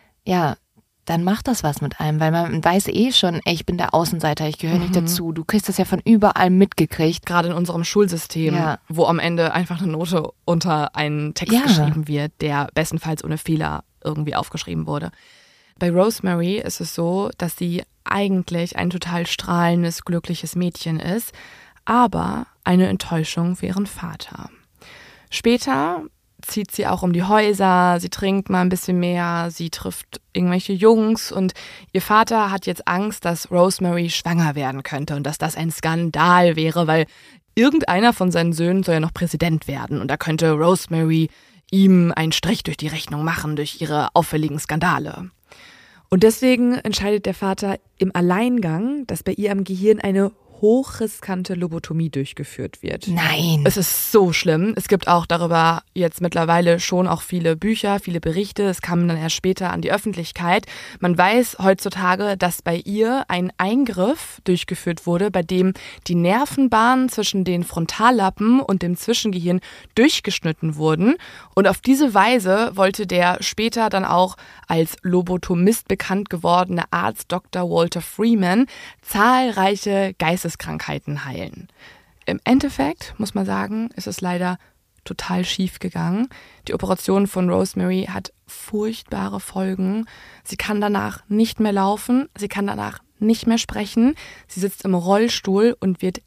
macht das was mit einem, weil man weiß schon, ey, ich bin der Außenseiter, ich gehöre nicht dazu. Du kriegst das ja von überall mitgekriegt. Gerade in unserem Schulsystem, wo am Ende einfach eine Note unter einen Text geschrieben wird, der bestenfalls ohne Fehler irgendwie aufgeschrieben wurde. Bei Rosemary ist es so, dass sie eigentlich ein total strahlendes, glückliches Mädchen ist, aber eine Enttäuschung für ihren Vater. Später zieht sie auch um die Häuser, sie trinkt mal ein bisschen mehr, sie trifft irgendwelche Jungs und ihr Vater hat jetzt Angst, dass Rosemary schwanger werden könnte und dass das ein Skandal wäre, weil irgendeiner von seinen Söhnen soll ja noch Präsident werden und da könnte Rosemary ihm einen Strich durch die Rechnung machen durch ihre auffälligen Skandale. Und deswegen entscheidet der Vater im Alleingang, dass bei ihr am Gehirn eine hochriskante Lobotomie durchgeführt wird. Nein. Es ist so schlimm. Es gibt auch darüber jetzt mittlerweile schon auch viele Bücher, viele Berichte. Es kam dann erst später an die Öffentlichkeit. Man weiß heutzutage, dass bei ihr ein Eingriff durchgeführt wurde, bei dem die Nervenbahnen zwischen den Frontallappen und dem Zwischengehirn durchgeschnitten wurden. Und auf diese Weise wollte der später dann auch als Lobotomist bekannt gewordene Arzt Dr. Walter Freeman zahlreiche Geisteskrankheiten heilen. Im Endeffekt, muss man sagen, ist es leider total schief gegangen. Die Operation von Rosemary hat furchtbare Folgen. Sie kann danach nicht mehr laufen, sie kann danach nicht mehr sprechen. Sie sitzt im Rollstuhl und wird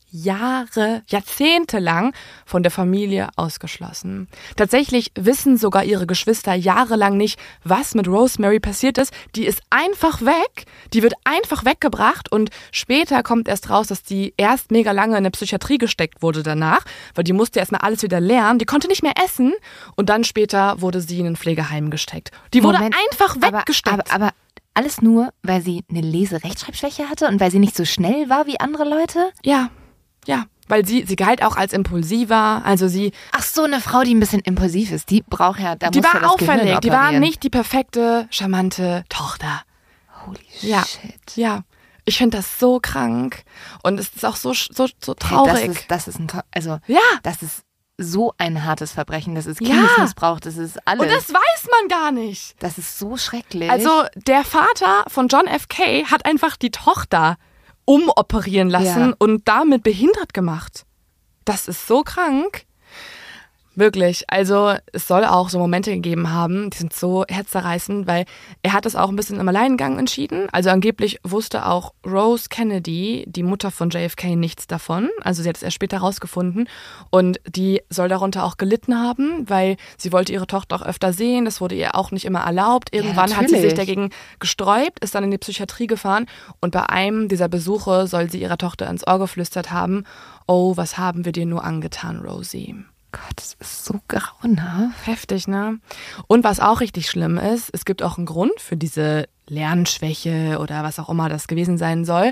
jahrzehntelang von der Familie ausgeschlossen. Tatsächlich wissen sogar ihre Geschwister jahrelang nicht, was mit Rosemary passiert ist. Die ist einfach weg. Die wird einfach weggebracht und später kommt erst raus, dass die erst mega lange in der Psychiatrie gesteckt wurde danach, weil die musste erstmal alles wieder lernen. Die konnte nicht mehr essen und dann später wurde sie in ein Pflegeheim gesteckt. Die wurde einfach weggesteckt. Aber alles nur, weil sie eine Leserechtschreibschwäche hatte und weil sie nicht so schnell war wie andere Leute? Ja, weil sie galt auch als impulsiver, also sie... Ach so, eine Frau, die ein bisschen impulsiv ist, die braucht ja, da die muss war ja das Gehirn auffällig, die war operieren. nicht die perfekte, charmante Tochter. Holy Ja, shit. ja. Ich finde das so krank und es ist auch so traurig. Hey, das ist Ja. das ist so ein hartes Verbrechen, das ist Kindesmissbrauch, das ist alles. Und das weiß man gar nicht. Das ist so schrecklich. Also der Vater von John F. Kennedy hat einfach die Tochter umoperieren lassen und damit behindert gemacht. Das ist so krank. Wirklich, also es soll auch so Momente gegeben haben, die sind so herzzerreißend, weil er hat das auch ein bisschen im Alleingang entschieden. Also angeblich wusste auch Rose Kennedy, die Mutter von JFK, nichts davon. Also sie hat es erst später rausgefunden und die soll darunter auch gelitten haben, weil sie wollte ihre Tochter auch öfter sehen. Das wurde ihr auch nicht immer erlaubt. Irgendwann hat sie sich dagegen gesträubt, ist dann in die Psychiatrie gefahren und bei einem dieser Besuche soll sie ihrer Tochter ins Ohr geflüstert haben, oh, was haben wir dir nur angetan, Rosie? Gott, das ist so grauenhaft. Heftig, ne? Und was auch richtig schlimm ist, es gibt auch einen Grund für diese Lernschwäche oder was auch immer das gewesen sein soll.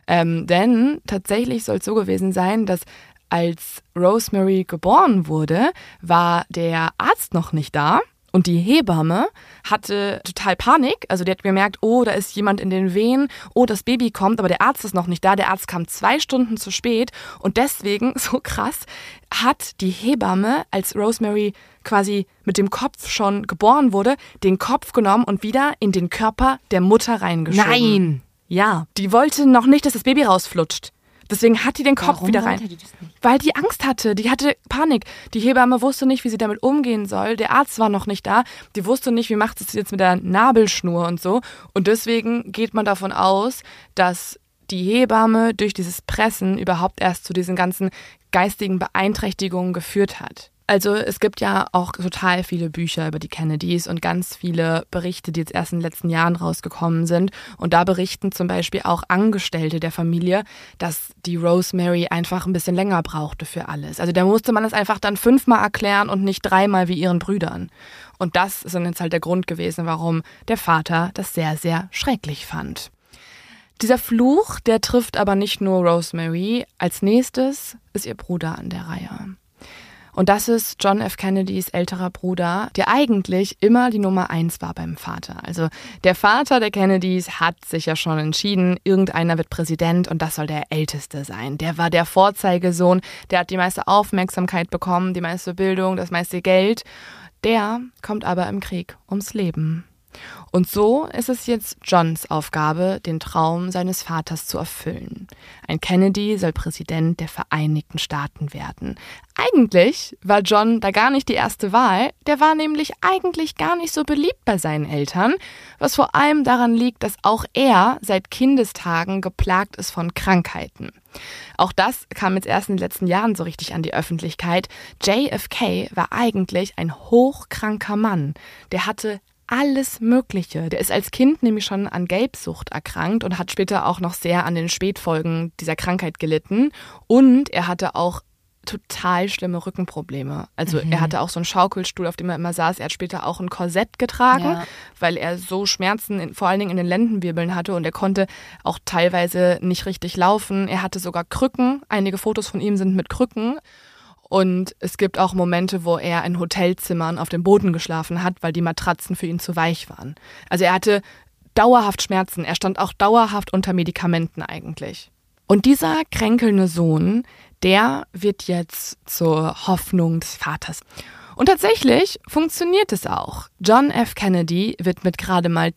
Denn tatsächlich soll es so gewesen sein, dass als Rosemary geboren wurde, war der Arzt noch nicht da. Und die Hebamme hatte total Panik. Also die hat gemerkt, oh, da ist jemand in den Wehen, oh, das Baby kommt, aber der Arzt ist noch nicht da. Der Arzt kam 2 Stunden zu spät. Und deswegen, so krass, hat die Hebamme, als Rosemary quasi mit dem Kopf schon geboren wurde, den Kopf genommen und wieder in den Körper der Mutter reingeschoben. Nein! Ja, die wollte noch nicht, dass das Baby rausflutscht. Deswegen hat die den Kopf wieder rein. Die das nicht? Weil die Angst hatte. Die hatte Panik. Die Hebamme wusste nicht, wie sie damit umgehen soll. Der Arzt war noch nicht da. Die wusste nicht, wie macht es jetzt mit der Nabelschnur und so. Und deswegen geht man davon aus, dass die Hebamme durch dieses Pressen überhaupt erst zu diesen ganzen geistigen Beeinträchtigungen geführt hat. Also es gibt ja auch total viele Bücher über die Kennedys und ganz viele Berichte, die jetzt erst in den letzten Jahren rausgekommen sind. Und da berichten zum Beispiel auch Angestellte der Familie, dass die Rosemary einfach ein bisschen länger brauchte für alles. Also da musste man es einfach dann 5-mal erklären und nicht 3-mal wie ihren Brüdern. Und das ist dann jetzt halt der Grund gewesen, warum der Vater das sehr, sehr schrecklich fand. Dieser Fluch, der trifft aber nicht nur Rosemary. Als nächstes ist ihr Bruder an der Reihe. Und das ist John F. Kennedys älterer Bruder, der eigentlich immer die Nummer 1 war beim Vater. Also der Vater der Kennedys hat sich ja schon entschieden, irgendeiner wird Präsident und das soll der Älteste sein. Der war der Vorzeigesohn, der hat die meiste Aufmerksamkeit bekommen, die meiste Bildung, das meiste Geld. Der kommt aber im Krieg ums Leben. Und so ist es jetzt Johns Aufgabe, den Traum seines Vaters zu erfüllen. Ein Kennedy soll Präsident der Vereinigten Staaten werden. Eigentlich war John da gar nicht die erste Wahl. Der war nämlich eigentlich gar nicht so beliebt bei seinen Eltern, was vor allem daran liegt, dass auch er seit Kindestagen geplagt ist von Krankheiten. Auch das kam jetzt erst in den letzten Jahren so richtig an die Öffentlichkeit. JFK war eigentlich ein hochkranker Mann. Der hatte alles Mögliche. Der ist als Kind nämlich schon an Gelbsucht erkrankt und hat später auch noch sehr an den Spätfolgen dieser Krankheit gelitten. Und er hatte auch total schlimme Rückenprobleme. Also er hatte auch so einen Schaukelstuhl, auf dem er immer saß. Er hat später auch ein Korsett getragen, weil er so Schmerzen vor allen Dingen in den Lendenwirbeln hatte und er konnte auch teilweise nicht richtig laufen. Er hatte sogar Krücken. Einige Fotos von ihm sind mit Krücken. Und es gibt auch Momente, wo er in Hotelzimmern auf dem Boden geschlafen hat, weil die Matratzen für ihn zu weich waren. Also er hatte dauerhaft Schmerzen. Er stand auch dauerhaft unter Medikamenten eigentlich. Und dieser kränkelnde Sohn, der wird jetzt zur Hoffnung des Vaters. Und tatsächlich funktioniert es auch. John F. Kennedy wird mit gerade mal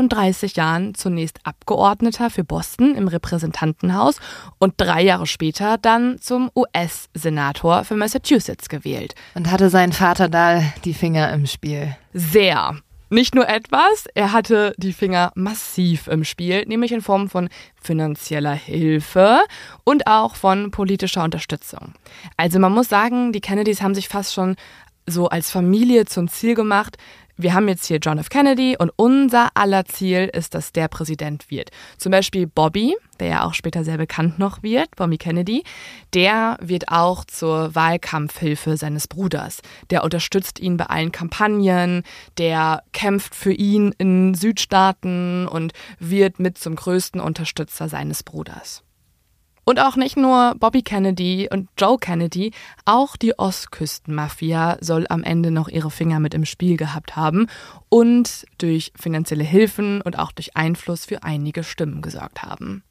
33 Jahren zunächst Abgeordneter für Boston im Repräsentantenhaus und 3 Jahre später dann zum US-Senator für Massachusetts gewählt. Und hatte sein Vater da die Finger im Spiel? Sehr. Nicht nur etwas, er hatte die Finger massiv im Spiel, nämlich in Form von finanzieller Hilfe und auch von politischer Unterstützung. Also man muss sagen, die Kennedys haben sich fast schon so als Familie zum Ziel gemacht, wir haben jetzt hier John F. Kennedy und unser aller Ziel ist, dass der Präsident wird. Zum Beispiel Bobby, der ja auch später sehr bekannt noch wird, Bobby Kennedy, der wird auch zur Wahlkampfhilfe seines Bruders. Der unterstützt ihn bei allen Kampagnen, der kämpft für ihn in Südstaaten und wird mit zum größten Unterstützer seines Bruders. Und auch nicht nur Bobby Kennedy und Joe Kennedy, auch die Ostküstenmafia soll am Ende noch ihre Finger mit im Spiel gehabt haben und durch finanzielle Hilfen und auch durch Einfluss für einige Stimmen gesorgt haben.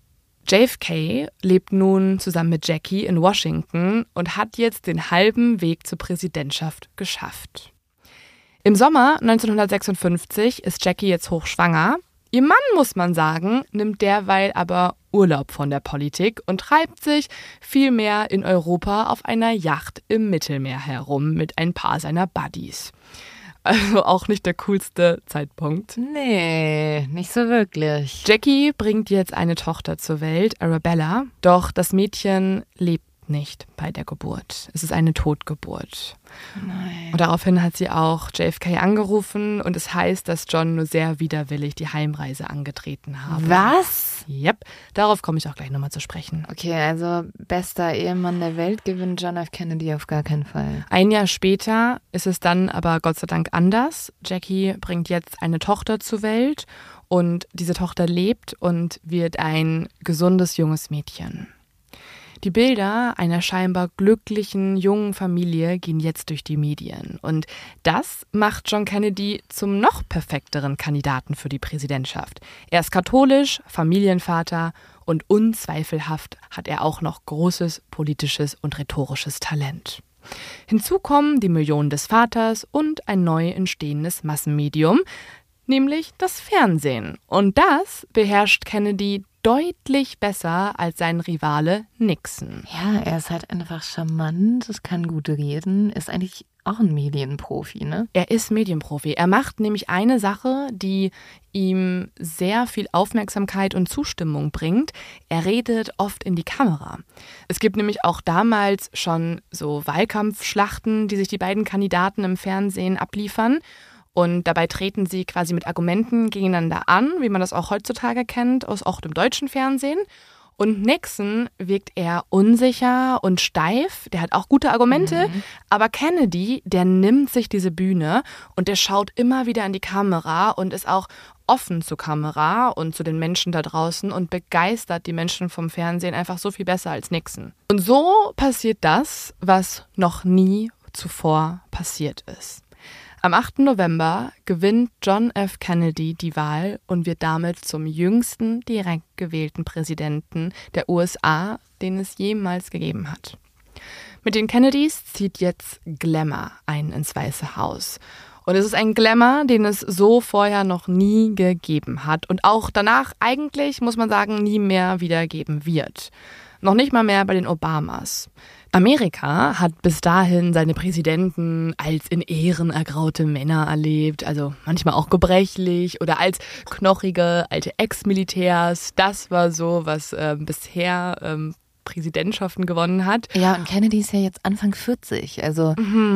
JFK lebt nun zusammen mit Jackie in Washington und hat jetzt den halben Weg zur Präsidentschaft geschafft. Im Sommer 1956 ist Jackie jetzt hochschwanger. Ihr Mann, muss man sagen, nimmt derweil aber Urlaub von der Politik und treibt sich vielmehr in Europa auf einer Yacht im Mittelmeer herum mit ein paar seiner Buddies. Also auch nicht der coolste Zeitpunkt. Nee, nicht so wirklich. Jackie bringt jetzt eine Tochter zur Welt, Arabella, doch das Mädchen lebt nicht bei der Geburt. Es ist eine Totgeburt. Nein. Und daraufhin hat sie auch JFK angerufen und es heißt, dass John nur sehr widerwillig die Heimreise angetreten habe. Was? Yep, darauf komme ich auch gleich nochmal zu sprechen. Okay, also bester Ehemann der Welt gewinnt John F. Kennedy auf gar keinen Fall. Ein Jahr später ist es dann aber Gott sei Dank anders. Jackie bringt jetzt eine Tochter zur Welt und diese Tochter lebt und wird ein gesundes junges Mädchen. Die Bilder einer scheinbar glücklichen, jungen Familie gehen jetzt durch die Medien. Und das macht John Kennedy zum noch perfekteren Kandidaten für die Präsidentschaft. Er ist katholisch, Familienvater und unzweifelhaft hat er auch noch großes politisches und rhetorisches Talent. Hinzu kommen die Millionen des Vaters und ein neu entstehendes Massenmedium, nämlich das Fernsehen. Und das beherrscht Kennedy deutlich besser als sein Rivale Nixon. Ja, er ist halt einfach charmant, es kann gut reden, ist eigentlich auch ein Medienprofi, ne? Er ist Medienprofi. Er macht nämlich eine Sache, die ihm sehr viel Aufmerksamkeit und Zustimmung bringt. Er redet oft in die Kamera. Es gibt nämlich auch damals schon so Wahlkampfschlachten, die sich die beiden Kandidaten im Fernsehen abliefern. Und dabei treten sie quasi mit Argumenten gegeneinander an, wie man das auch heutzutage kennt, aus auch dem deutschen Fernsehen. Und Nixon wirkt eher unsicher und steif, der hat auch gute Argumente, aber Kennedy, der nimmt sich diese Bühne und der schaut immer wieder in die Kamera und ist auch offen zur Kamera und zu den Menschen da draußen und begeistert die Menschen vom Fernsehen einfach so viel besser als Nixon. Und so passiert das, was noch nie zuvor passiert ist. Am 8. November gewinnt John F. Kennedy die Wahl und wird damit zum jüngsten direkt gewählten Präsidenten der USA, den es jemals gegeben hat. Mit den Kennedys zieht jetzt Glamour ein ins Weiße Haus. Und es ist ein Glamour, den es so vorher noch nie gegeben hat und auch danach eigentlich, muss man sagen, nie mehr wieder geben wird. Noch nicht mal mehr bei den Obamas. Amerika hat bis dahin seine Präsidenten als in Ehren ergraute Männer erlebt, also manchmal auch gebrechlich oder als knochige alte Ex-Militärs. Das war so, was bisher Präsidentschaften gewonnen hat. Ja, und Kennedy ist ja jetzt Anfang 40, also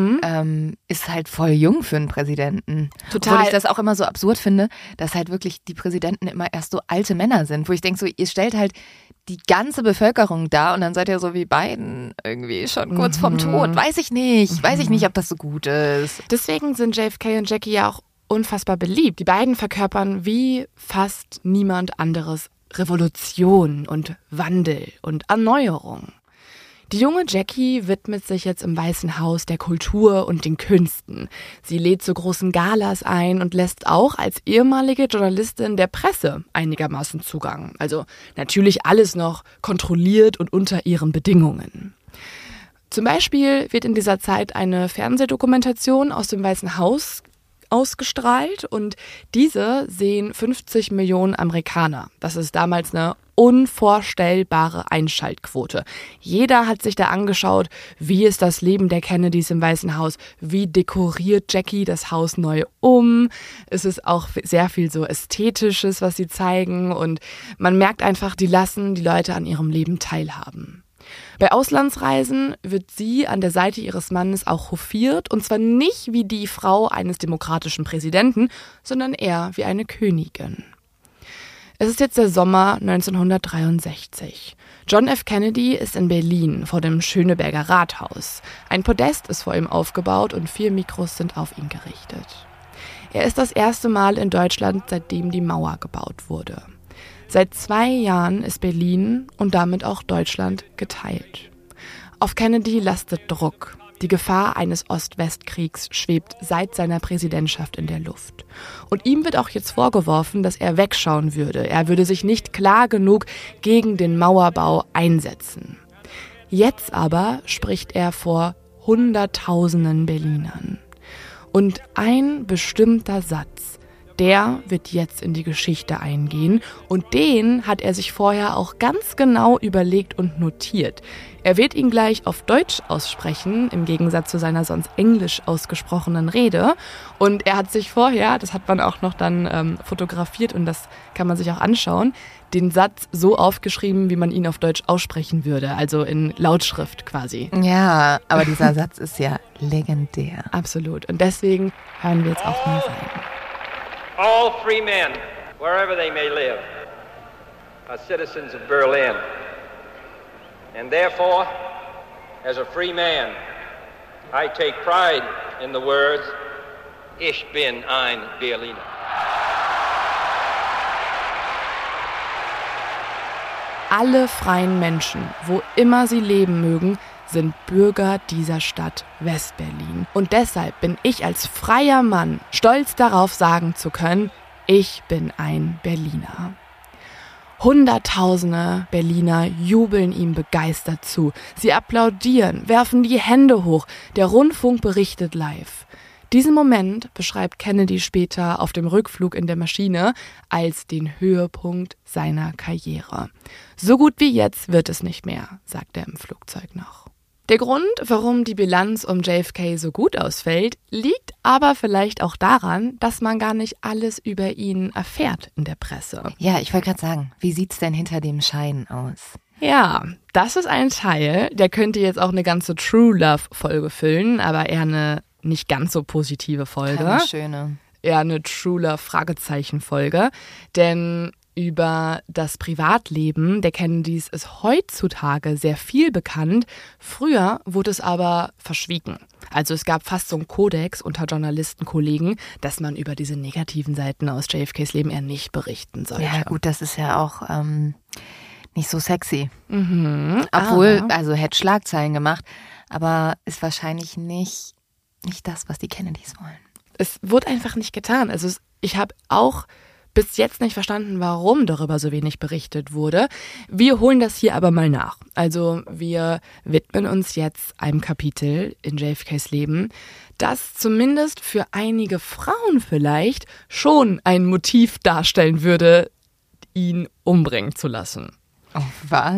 ist halt voll jung für einen Präsidenten. Total. Obwohl ich das auch immer so absurd finde, dass halt wirklich die Präsidenten immer erst so alte Männer sind, wo ich denke so, ihr stellt halt die ganze Bevölkerung da und dann seid ihr so wie Biden irgendwie schon kurz vorm Tod. Weiß ich nicht, ob das so gut ist. Deswegen sind JFK und Jackie ja auch unfassbar beliebt. Die beiden verkörpern wie fast niemand anderes Revolution und Wandel und Erneuerung. Die junge Jackie widmet sich jetzt im Weißen Haus der Kultur und den Künsten. Sie lädt zu großen Galas ein und lässt auch als ehemalige Journalistin der Presse einigermaßen Zugang. Also natürlich alles noch kontrolliert und unter ihren Bedingungen. Zum Beispiel wird in dieser Zeit eine Fernsehdokumentation aus dem Weißen Haus ausgestrahlt und diese sehen 50 Millionen Amerikaner. Das ist damals eine unvorstellbare Einschaltquote. Jeder hat sich da angeschaut, wie ist das Leben der Kennedys im Weißen Haus, wie dekoriert Jackie das Haus neu um. Es ist auch sehr viel so Ästhetisches, was sie zeigen und man merkt einfach, die lassen die Leute an ihrem Leben teilhaben. Bei Auslandsreisen wird sie an der Seite ihres Mannes auch hofiert und zwar nicht wie die Frau eines demokratischen Präsidenten, sondern eher wie eine Königin. Es ist jetzt der Sommer 1963. John F. Kennedy ist in Berlin vor dem Schöneberger Rathaus. Ein Podest ist vor ihm aufgebaut und 4 Mikros sind auf ihn gerichtet. Er ist das erste Mal in Deutschland, seitdem die Mauer gebaut wurde. Seit 2 Jahren ist Berlin und damit auch Deutschland geteilt. Auf Kennedy lastet Druck. Die Gefahr eines Ost-West-Kriegs schwebt seit seiner Präsidentschaft in der Luft. Und ihm wird auch jetzt vorgeworfen, dass er wegschauen würde. Er würde sich nicht klar genug gegen den Mauerbau einsetzen. Jetzt aber spricht er vor Hunderttausenden Berlinern. Und ein bestimmter Satz der wird jetzt in die Geschichte eingehen und den hat er sich vorher auch ganz genau überlegt und notiert. Er wird ihn gleich auf Deutsch aussprechen, im Gegensatz zu seiner sonst englisch ausgesprochenen Rede. Und er hat sich vorher, das hat man auch noch dann fotografiert und das kann man sich auch anschauen, den Satz so aufgeschrieben, wie man ihn auf Deutsch aussprechen würde, also in Lautschrift quasi. Ja, aber dieser Satz ist ja legendär. Absolut. Und deswegen hören wir jetzt auch mal rein. All free men, wherever they may live, are citizens of Berlin. And therefore, as a free man, I take pride in the words, Ich bin ein Berliner. Alle freien Menschen, wo immer sie leben mögen, sind Bürger dieser Stadt West-Berlin. Und deshalb bin ich als freier Mann stolz darauf sagen zu können, ich bin ein Berliner. Hunderttausende Berliner jubeln ihm begeistert zu. Sie applaudieren, werfen die Hände hoch. Der Rundfunk berichtet live. Diesen Moment beschreibt Kennedy später auf dem Rückflug in der Maschine als den Höhepunkt seiner Karriere. So gut wie jetzt wird es nicht mehr, sagt er im Flugzeug noch. Der Grund, warum die Bilanz um JFK so gut ausfällt, liegt aber vielleicht auch daran, dass man gar nicht alles über ihn erfährt in der Presse. Ja, ich wollte gerade sagen, wie sieht's denn hinter dem Schein aus? Ja, das ist ein Teil, der könnte jetzt auch eine ganze True Love-Folge füllen, aber eher eine nicht ganz so positive Folge. Keine schöne. Eher eine True Love-Fragezeichen-Folge, denn über das Privatleben der Kennedys ist heutzutage sehr viel bekannt. Früher wurde es aber verschwiegen. Also es gab fast so einen Kodex unter Journalistenkollegen, dass man über diese negativen Seiten aus JFKs Leben eher nicht berichten sollte. Ja gut, das ist ja auch nicht so sexy. Mhm, Obwohl, also hätte Schlagzeilen gemacht, aber ist wahrscheinlich nicht das, was die Kennedys wollen. Es wurde einfach nicht getan. Also ich habe auch bis jetzt nicht verstanden, warum darüber so wenig berichtet wurde. Wir holen das hier aber mal nach. Also wir widmen uns jetzt einem Kapitel in JFKs Leben, das zumindest für einige Frauen vielleicht schon ein Motiv darstellen würde, ihn umbringen zu lassen. Oh, was?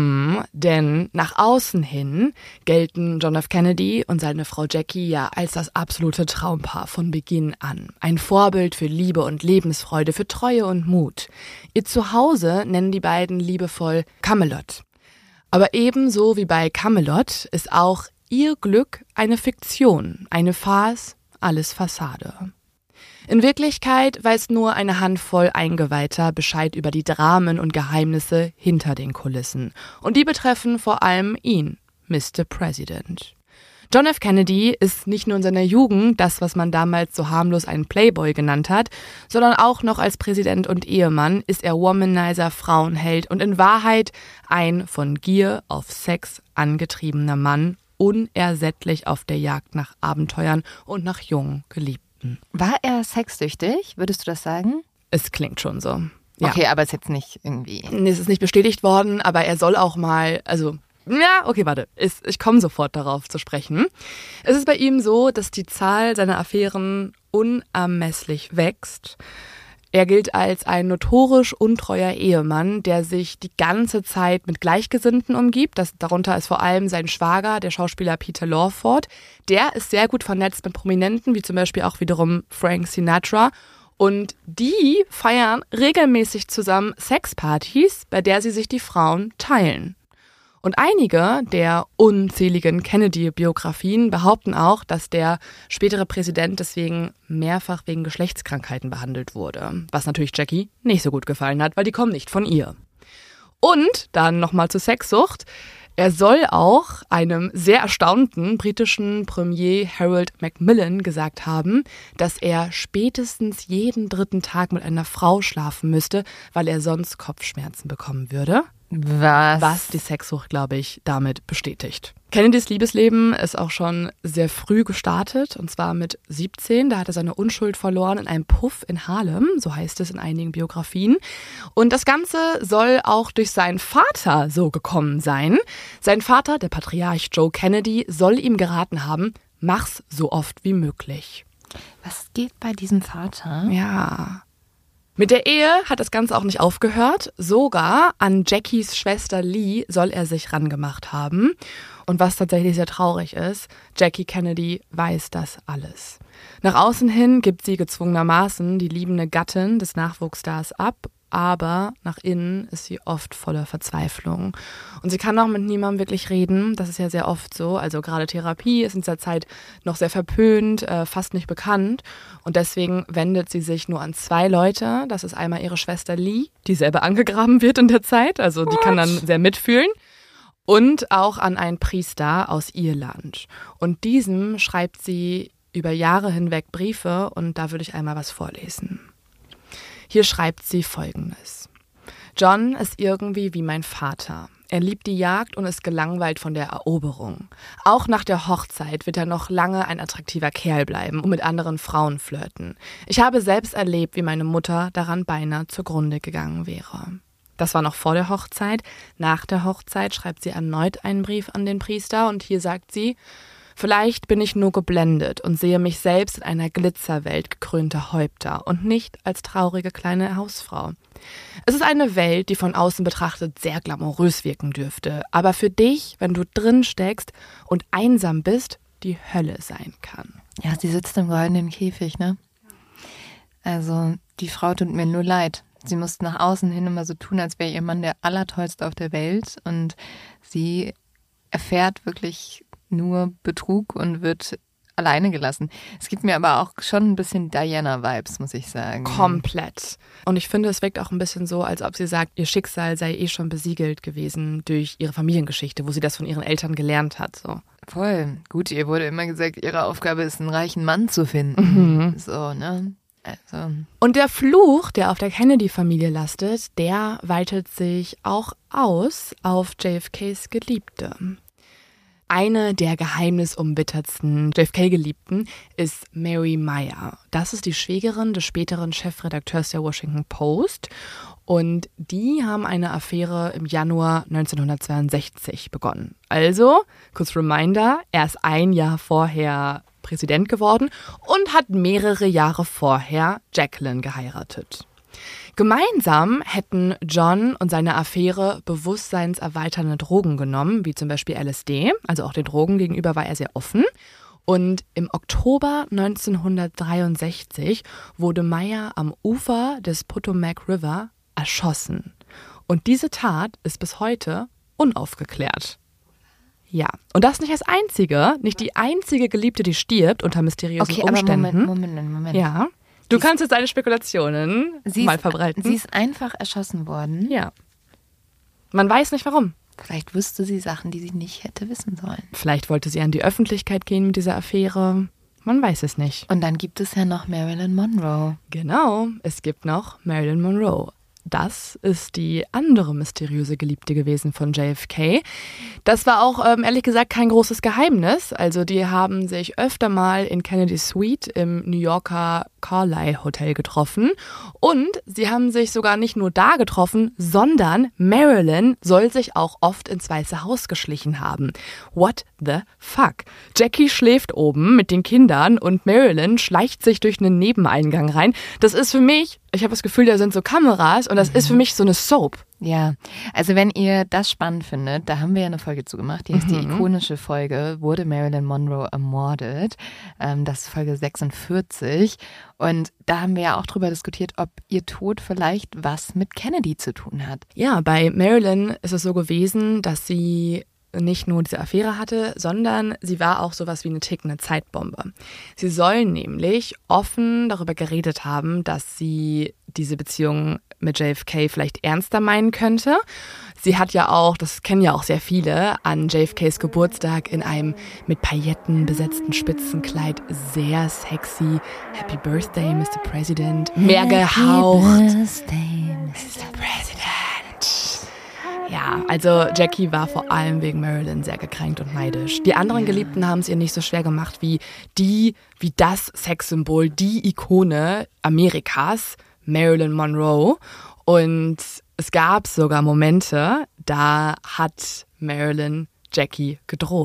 Denn nach außen hin gelten John F. Kennedy und seine Frau Jackie ja als das absolute Traumpaar von Beginn an. Ein Vorbild für Liebe und Lebensfreude, für Treue und Mut. Ihr Zuhause nennen die beiden liebevoll Camelot. Aber ebenso wie bei Camelot ist auch ihr Glück eine Fiktion, eine Farce, alles Fassade. In Wirklichkeit weiß nur eine Handvoll Eingeweihter Bescheid über die Dramen und Geheimnisse hinter den Kulissen. Und die betreffen vor allem ihn, Mr. President. John F. Kennedy ist nicht nur in seiner Jugend das, was man damals so harmlos einen Playboy genannt hat, sondern auch noch als Präsident und Ehemann ist er Womanizer, Frauenheld und in Wahrheit ein von Gier auf Sex angetriebener Mann, unersättlich auf der Jagd nach Abenteuern und nach jungen Geliebten. War er sexsüchtig, würdest du das sagen? Es klingt schon so. Ja. Okay, aber ist jetzt nicht irgendwie... Nee, es ist nicht bestätigt worden, aber er soll auch mal, ich komme sofort darauf zu sprechen. Es ist bei ihm so, dass die Zahl seiner Affären unermesslich wächst. Er gilt als ein notorisch untreuer Ehemann, der sich die ganze Zeit mit Gleichgesinnten umgibt. Darunter ist vor allem sein Schwager, der Schauspieler Peter Lawford. Der ist sehr gut vernetzt mit Prominenten, wie zum Beispiel auch wiederum Frank Sinatra. Und die feiern regelmäßig zusammen Sexpartys, bei der sie sich die Frauen teilen. Und einige der unzähligen Kennedy-Biografien behaupten auch, dass der spätere Präsident deswegen mehrfach wegen Geschlechtskrankheiten behandelt wurde. Was natürlich Jackie nicht so gut gefallen hat, weil die kommen nicht von ihr. Und dann nochmal zur Sexsucht. Er soll auch einem sehr erstaunten britischen Premier Harold Macmillan gesagt haben, dass er spätestens jeden 3. Tag mit einer Frau schlafen müsste, weil er sonst Kopfschmerzen bekommen würde. Was die Sexsucht, glaube ich, damit bestätigt. Kennedys Liebesleben ist auch schon sehr früh gestartet, und zwar mit 17. Da hat er seine Unschuld verloren in einem Puff in Harlem, so heißt es in einigen Biografien. Und das Ganze soll auch durch seinen Vater so gekommen sein. Sein Vater, der Patriarch Joe Kennedy, soll ihm geraten haben, mach's so oft wie möglich. Was geht bei diesem Vater? Ja. Mit der Ehe hat das Ganze auch nicht aufgehört. Sogar an Jackies Schwester Lee soll er sich rangemacht haben. Und was tatsächlich sehr traurig ist, Jackie Kennedy weiß das alles. Nach außen hin gibt sie gezwungenermaßen die liebende Gattin des Nachwuchsstars ab, aber nach innen ist sie oft voller Verzweiflung. Und sie kann auch mit niemandem wirklich reden, das ist ja sehr oft so. Also gerade Therapie ist in dieser Zeit noch sehr verpönt, fast nicht bekannt. Und deswegen wendet sie sich nur an 2 Leute. Das ist einmal ihre Schwester Lee, die selber angegraben wird in der Zeit, also die kann dann sehr mitfühlen. Und auch an einen Priester aus Irland. Und diesem schreibt sie über Jahre hinweg Briefe und da würde ich einmal was vorlesen. Hier schreibt sie Folgendes. John ist irgendwie wie mein Vater. Er liebt die Jagd und ist gelangweilt von der Eroberung. Auch nach der Hochzeit wird er noch lange ein attraktiver Kerl bleiben und mit anderen Frauen flirten. Ich habe selbst erlebt, wie meine Mutter daran beinahe zugrunde gegangen wäre. Das war noch vor der Hochzeit. Nach der Hochzeit schreibt sie erneut einen Brief an den Priester und hier sagt sie: Vielleicht bin ich nur geblendet und sehe mich selbst in einer Glitzerwelt gekrönter Häupter und nicht als traurige kleine Hausfrau. Es ist eine Welt, die von außen betrachtet sehr glamourös wirken dürfte, aber für dich, wenn du drin steckst und einsam bist, die Hölle sein kann. Ja, sie sitzt im goldenen Käfig, ne? Also, die Frau tut mir nur leid. Sie musste nach außen hin immer so tun, als wäre ihr Mann der Allertollste auf der Welt und sie erfährt wirklich nur Betrug und wird alleine gelassen. Es gibt mir aber auch schon ein bisschen Diana-Vibes, muss ich sagen. Komplett. Und ich finde, es wirkt auch ein bisschen so, als ob sie sagt, ihr Schicksal sei eh schon besiegelt gewesen durch ihre Familiengeschichte, wo sie das von ihren Eltern gelernt hat. So. Voll. Gut, ihr wurde immer gesagt, ihre Aufgabe ist, einen reichen Mann zu finden. So, ne? Also. Und der Fluch, der auf der Kennedy-Familie lastet, der weitet sich auch aus auf JFKs Geliebte. Eine der geheimnisumwittertsten JFK-Geliebten ist Mary Meyer. Das ist die Schwägerin des späteren Chefredakteurs der Washington Post. Und die haben eine Affäre im Januar 1962 begonnen. Also, kurz Reminder, er ist ein Jahr vorher Präsident geworden und hat mehrere Jahre vorher Jacqueline geheiratet. Gemeinsam hätten John und seine Affäre bewusstseinserweiternde Drogen genommen, wie zum Beispiel LSD, also auch den Drogen gegenüber war er sehr offen. Und im Oktober 1963 wurde Meyer am Ufer des Potomac River erschossen. Und diese Tat ist bis heute unaufgeklärt. Ja, und das nicht als einzige, nicht die einzige Geliebte, die stirbt unter mysteriösen Umständen. Aber Moment. Ja. Du kannst jetzt deine Spekulationen mal verbreiten. Sie ist einfach erschossen worden. Ja. Man weiß nicht warum. Vielleicht wusste sie Sachen, die sie nicht hätte wissen sollen. Vielleicht wollte sie an die Öffentlichkeit gehen mit dieser Affäre. Man weiß es nicht. Und dann gibt es ja noch Marilyn Monroe. Genau, es gibt noch Marilyn Monroe. Das ist die andere mysteriöse Geliebte gewesen von JFK. Das war auch, ehrlich gesagt, kein großes Geheimnis. Also die haben sich öfter mal in Kennedy's Suite im New Yorker Carlyle Hotel getroffen. Und sie haben sich sogar nicht nur da getroffen, sondern Marilyn soll sich auch oft ins Weiße Haus geschlichen haben. What the fuck? Jackie schläft oben mit den Kindern und Marilyn schleicht sich durch einen Nebeneingang rein. Das ist für mich, ich habe das Gefühl, da sind so Kameras und das ist für mich so eine Soap. Ja, also wenn ihr das spannend findet, da haben wir ja eine Folge zu gemacht, die ist die ikonische Folge, wurde Marilyn Monroe ermordet, das ist Folge 46 und da haben wir ja auch drüber diskutiert, ob ihr Tod vielleicht was mit Kennedy zu tun hat. Ja, bei Marilyn ist es so gewesen, dass sie nicht nur diese Affäre hatte, sondern sie war auch sowas wie eine tickende Zeitbombe. Sie soll nämlich offen darüber geredet haben, dass sie diese Beziehung mit JFK vielleicht ernster meinen könnte. Sie hat ja auch, das kennen ja auch sehr viele, an JFKs Geburtstag in einem mit Pailletten besetzten Spitzenkleid sehr sexy Happy Birthday, Mr. President, mehr gehaucht. Happy Birthday, Mr. President. Ja, also Jackie war vor allem wegen Marilyn sehr gekränkt und neidisch. Die anderen Geliebten haben es ihr nicht so schwer gemacht wie das Sexsymbol, die Ikone Amerikas, Marilyn Monroe. Und es gab sogar Momente, da hat Marilyn Jackie gedroht.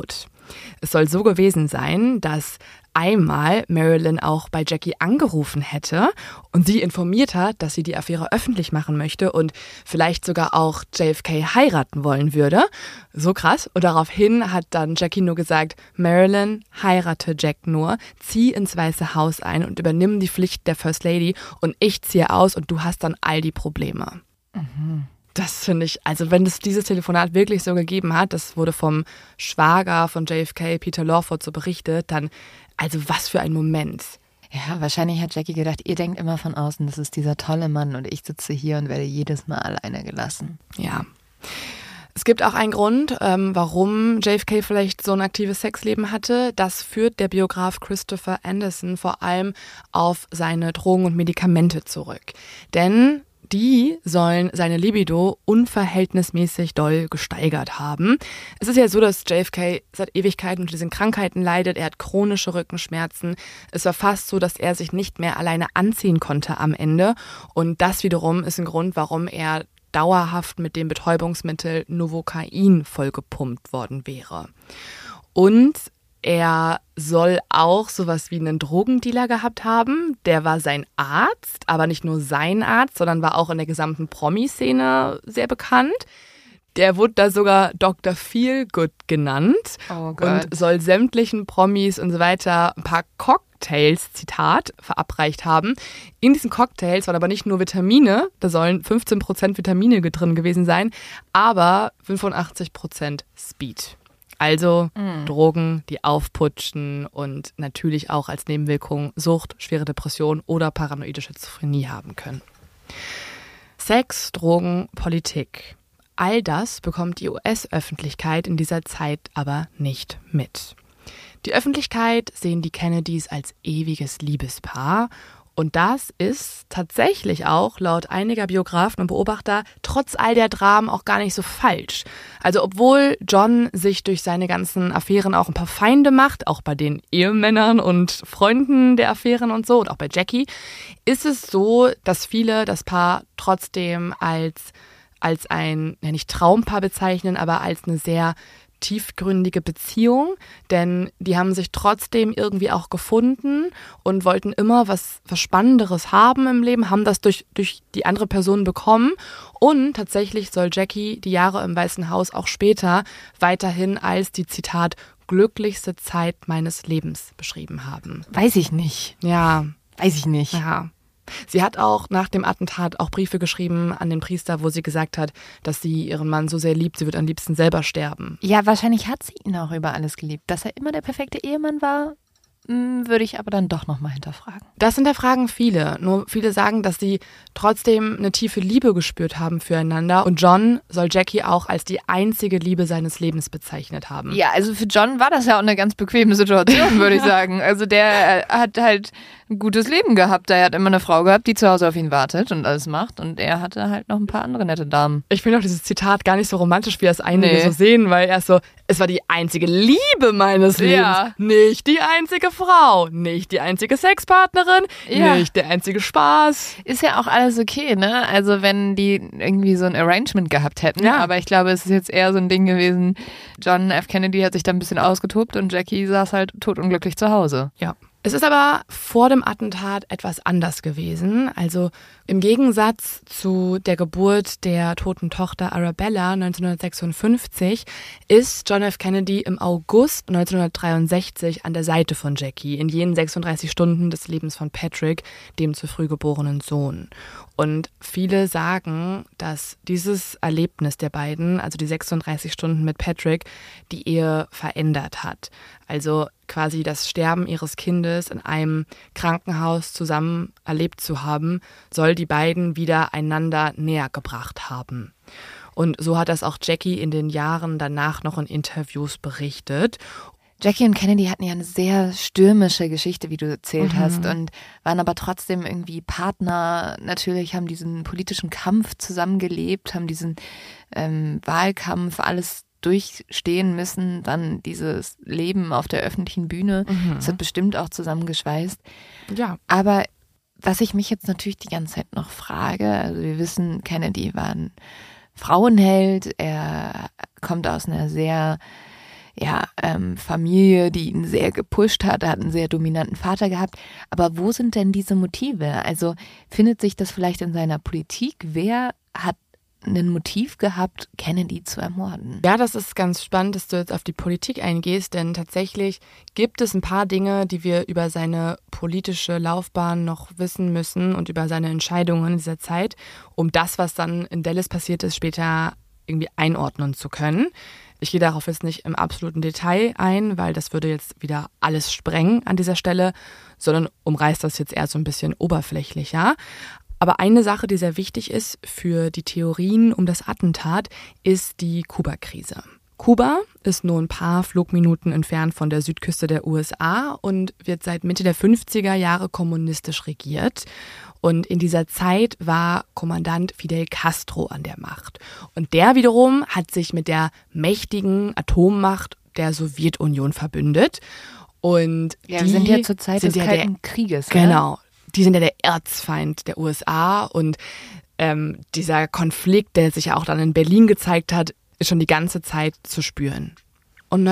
Es soll so gewesen sein, dass einmal Marilyn auch bei Jackie angerufen hätte und sie informiert hat, dass sie die Affäre öffentlich machen möchte und vielleicht sogar auch JFK heiraten wollen würde. So krass. Und daraufhin hat dann Jackie nur gesagt, Marilyn, heirate Jack nur, zieh ins Weiße Haus ein und übernimm die Pflicht der First Lady und ich ziehe aus und du hast dann all die Probleme. Das finde ich, also wenn es dieses Telefonat wirklich so gegeben hat, das wurde vom Schwager von JFK, Peter Lawford, so berichtet, dann, also was für ein Moment. Ja, wahrscheinlich hat Jackie gedacht, ihr denkt immer von außen, das ist dieser tolle Mann und ich sitze hier und werde jedes Mal alleine gelassen. Ja. Es gibt auch einen Grund, warum JFK vielleicht so ein aktives Sexleben hatte. Das führt der Biograf Christopher Anderson vor allem auf seine Drogen und Medikamente zurück. Denn die sollen seine Libido unverhältnismäßig doll gesteigert haben. Es ist ja so, dass JFK seit Ewigkeiten unter diesen Krankheiten leidet. Er hat chronische Rückenschmerzen. Es war fast so, dass er sich nicht mehr alleine anziehen konnte am Ende. Und das wiederum ist ein Grund, warum er dauerhaft mit dem Betäubungsmittel Novocain vollgepumpt worden wäre. Und er soll auch sowas wie einen Drogendealer gehabt haben. Der war sein Arzt, aber nicht nur sein Arzt, sondern war auch in der gesamten Promi-Szene sehr bekannt. Der wurde da sogar Dr. Feelgood genannt und soll sämtlichen Promis und so weiter ein paar Cocktails, Zitat, verabreicht haben. In diesen Cocktails waren aber nicht nur Vitamine, da sollen 15% Vitamine drin gewesen sein, aber 85% Speed. Also Drogen, die aufputschen und natürlich auch als Nebenwirkung Sucht, schwere Depression oder paranoide Schizophrenie haben können. Sex, Drogen, Politik. All das bekommt die US-Öffentlichkeit in dieser Zeit aber nicht mit. Die Öffentlichkeit sehen die Kennedys als ewiges Liebespaar. Und das ist tatsächlich auch laut einiger Biografen und Beobachter trotz all der Dramen auch gar nicht so falsch. Also obwohl John sich durch seine ganzen Affären auch ein paar Feinde macht, auch bei den Ehemännern und Freunden der Affären und so und auch bei Jackie, ist es so, dass viele das Paar trotzdem als ein, ja nicht Traumpaar bezeichnen, aber als eine sehr tiefgründige Beziehung, denn die haben sich trotzdem irgendwie auch gefunden und wollten immer was Spannenderes haben im Leben, haben das durch die andere Person bekommen und tatsächlich soll Jackie die Jahre im Weißen Haus auch später weiterhin als die, Zitat, glücklichste Zeit meines Lebens beschrieben haben. Weiß ich nicht. Ja. Weiß ich nicht. Ja. Sie hat auch nach dem Attentat auch Briefe geschrieben an den Priester, wo sie gesagt hat, dass sie ihren Mann so sehr liebt, sie wird am liebsten selber sterben. Ja, wahrscheinlich hat sie ihn auch über alles geliebt. Dass er immer der perfekte Ehemann war, würde ich aber dann doch nochmal hinterfragen. Das hinterfragen viele. Nur viele sagen, dass sie trotzdem eine tiefe Liebe gespürt haben füreinander. Und John soll Jackie auch als die einzige Liebe seines Lebens bezeichnet haben. Ja, also für John war das ja auch eine ganz bequeme Situation, würde ich sagen. Also der hat halt ein gutes Leben gehabt. Er hat immer eine Frau gehabt, die zu Hause auf ihn wartet und alles macht. Und er hatte halt noch ein paar andere nette Damen. Ich finde auch dieses Zitat gar nicht so romantisch, wie das einige so sehen, weil er so, es war die einzige Liebe meines Lebens. Ja. Nicht die einzige Frau, nicht die einzige Sexpartnerin, nicht der einzige Spaß. Ist ja auch alles okay, ne? Also wenn die irgendwie so ein Arrangement gehabt hätten. Ja. Aber ich glaube, es ist jetzt eher so ein Ding gewesen, John F. Kennedy hat sich da ein bisschen ausgetobt und Jackie saß halt totunglücklich zu Hause. Ja. Es ist aber vor dem Attentat etwas anders gewesen. Also im Gegensatz zu der Geburt der toten Tochter Arabella 1956 ist John F. Kennedy im August 1963 an der Seite von Jackie in jenen 36 Stunden des Lebens von Patrick, dem zu früh geborenen Sohn. Und viele sagen, dass dieses Erlebnis der beiden, also die 36 Stunden mit Patrick, die Ehe verändert hat. Also quasi das Sterben ihres Kindes in einem Krankenhaus zusammen erlebt zu haben, soll die beiden wieder einander näher gebracht haben. Und so hat das auch Jackie in den Jahren danach noch in Interviews berichtet. Jackie und Kennedy hatten ja eine sehr stürmische Geschichte, wie du erzählt hast, und waren aber trotzdem irgendwie Partner. Natürlich haben diesen politischen Kampf zusammengelebt, haben diesen Wahlkampf, alles durchstehen müssen, dann dieses Leben auf der öffentlichen Bühne. Das hat bestimmt auch zusammengeschweißt. Ja. Aber was ich mich jetzt natürlich die ganze Zeit noch frage, also wir wissen, Kennedy war ein Frauenheld, er kommt aus einer sehr Familie, die ihn sehr gepusht hat. Er hat einen sehr dominanten Vater gehabt. Aber wo sind denn diese Motive? Also findet sich das vielleicht in seiner Politik? Wer hat ein Motiv gehabt, Kennedy zu ermorden? Ja, das ist ganz spannend, dass du jetzt auf die Politik eingehst, denn tatsächlich gibt es ein paar Dinge, die wir über seine politische Laufbahn noch wissen müssen und über seine Entscheidungen in dieser Zeit, um das, was dann in Dallas passiert ist, später irgendwie einordnen zu können. Ich gehe darauf jetzt nicht im absoluten Detail ein, weil das würde jetzt wieder alles sprengen an dieser Stelle, sondern umreißt das jetzt eher so ein bisschen oberflächlicher. Aber eine Sache, die sehr wichtig ist für die Theorien um das Attentat, ist die Kuba-Krise. Kuba ist nur ein paar Flugminuten entfernt von der Südküste der USA und wird seit Mitte der 50er Jahre kommunistisch regiert. Und in dieser Zeit war Kommandant Fidel Castro an der Macht. Und der wiederum hat sich mit der mächtigen Atommacht der Sowjetunion verbündet. Und wir sind ja zur Zeit des Kalten Krieges. Genau. Die sind ja der Erzfeind der USA und dieser Konflikt, der sich ja auch dann in Berlin gezeigt hat, ist schon die ganze Zeit zu spüren. Und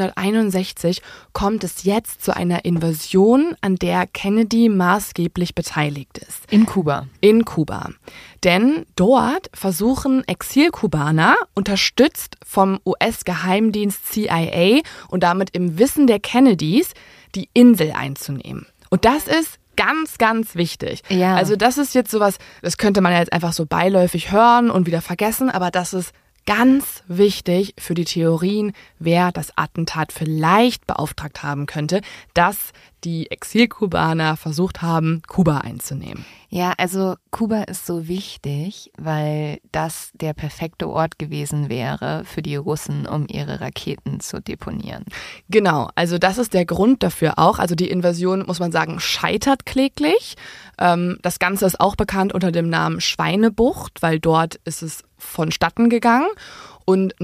1961 kommt es jetzt zu einer Invasion, an der Kennedy maßgeblich beteiligt ist. In Kuba. In Kuba. Denn dort versuchen Exilkubaner, unterstützt vom US-Geheimdienst CIA und damit im Wissen der Kennedys, die Insel einzunehmen. Und das ist ganz, ganz wichtig. Ja. Also das ist jetzt sowas, das könnte man ja jetzt einfach so beiläufig hören und wieder vergessen, aber das ist ganz wichtig für die Theorien, wer das Attentat vielleicht beauftragt haben könnte, dass die Exilkubaner versucht haben, Kuba einzunehmen. Ja, also Kuba ist so wichtig, weil das der perfekte Ort gewesen wäre für die Russen, um ihre Raketen zu deponieren. Genau, also das ist der Grund dafür auch. Also die Invasion, muss man sagen, scheitert kläglich. Das Ganze ist auch bekannt unter dem Namen Schweinebucht, weil dort ist es vonstatten gegangen. Und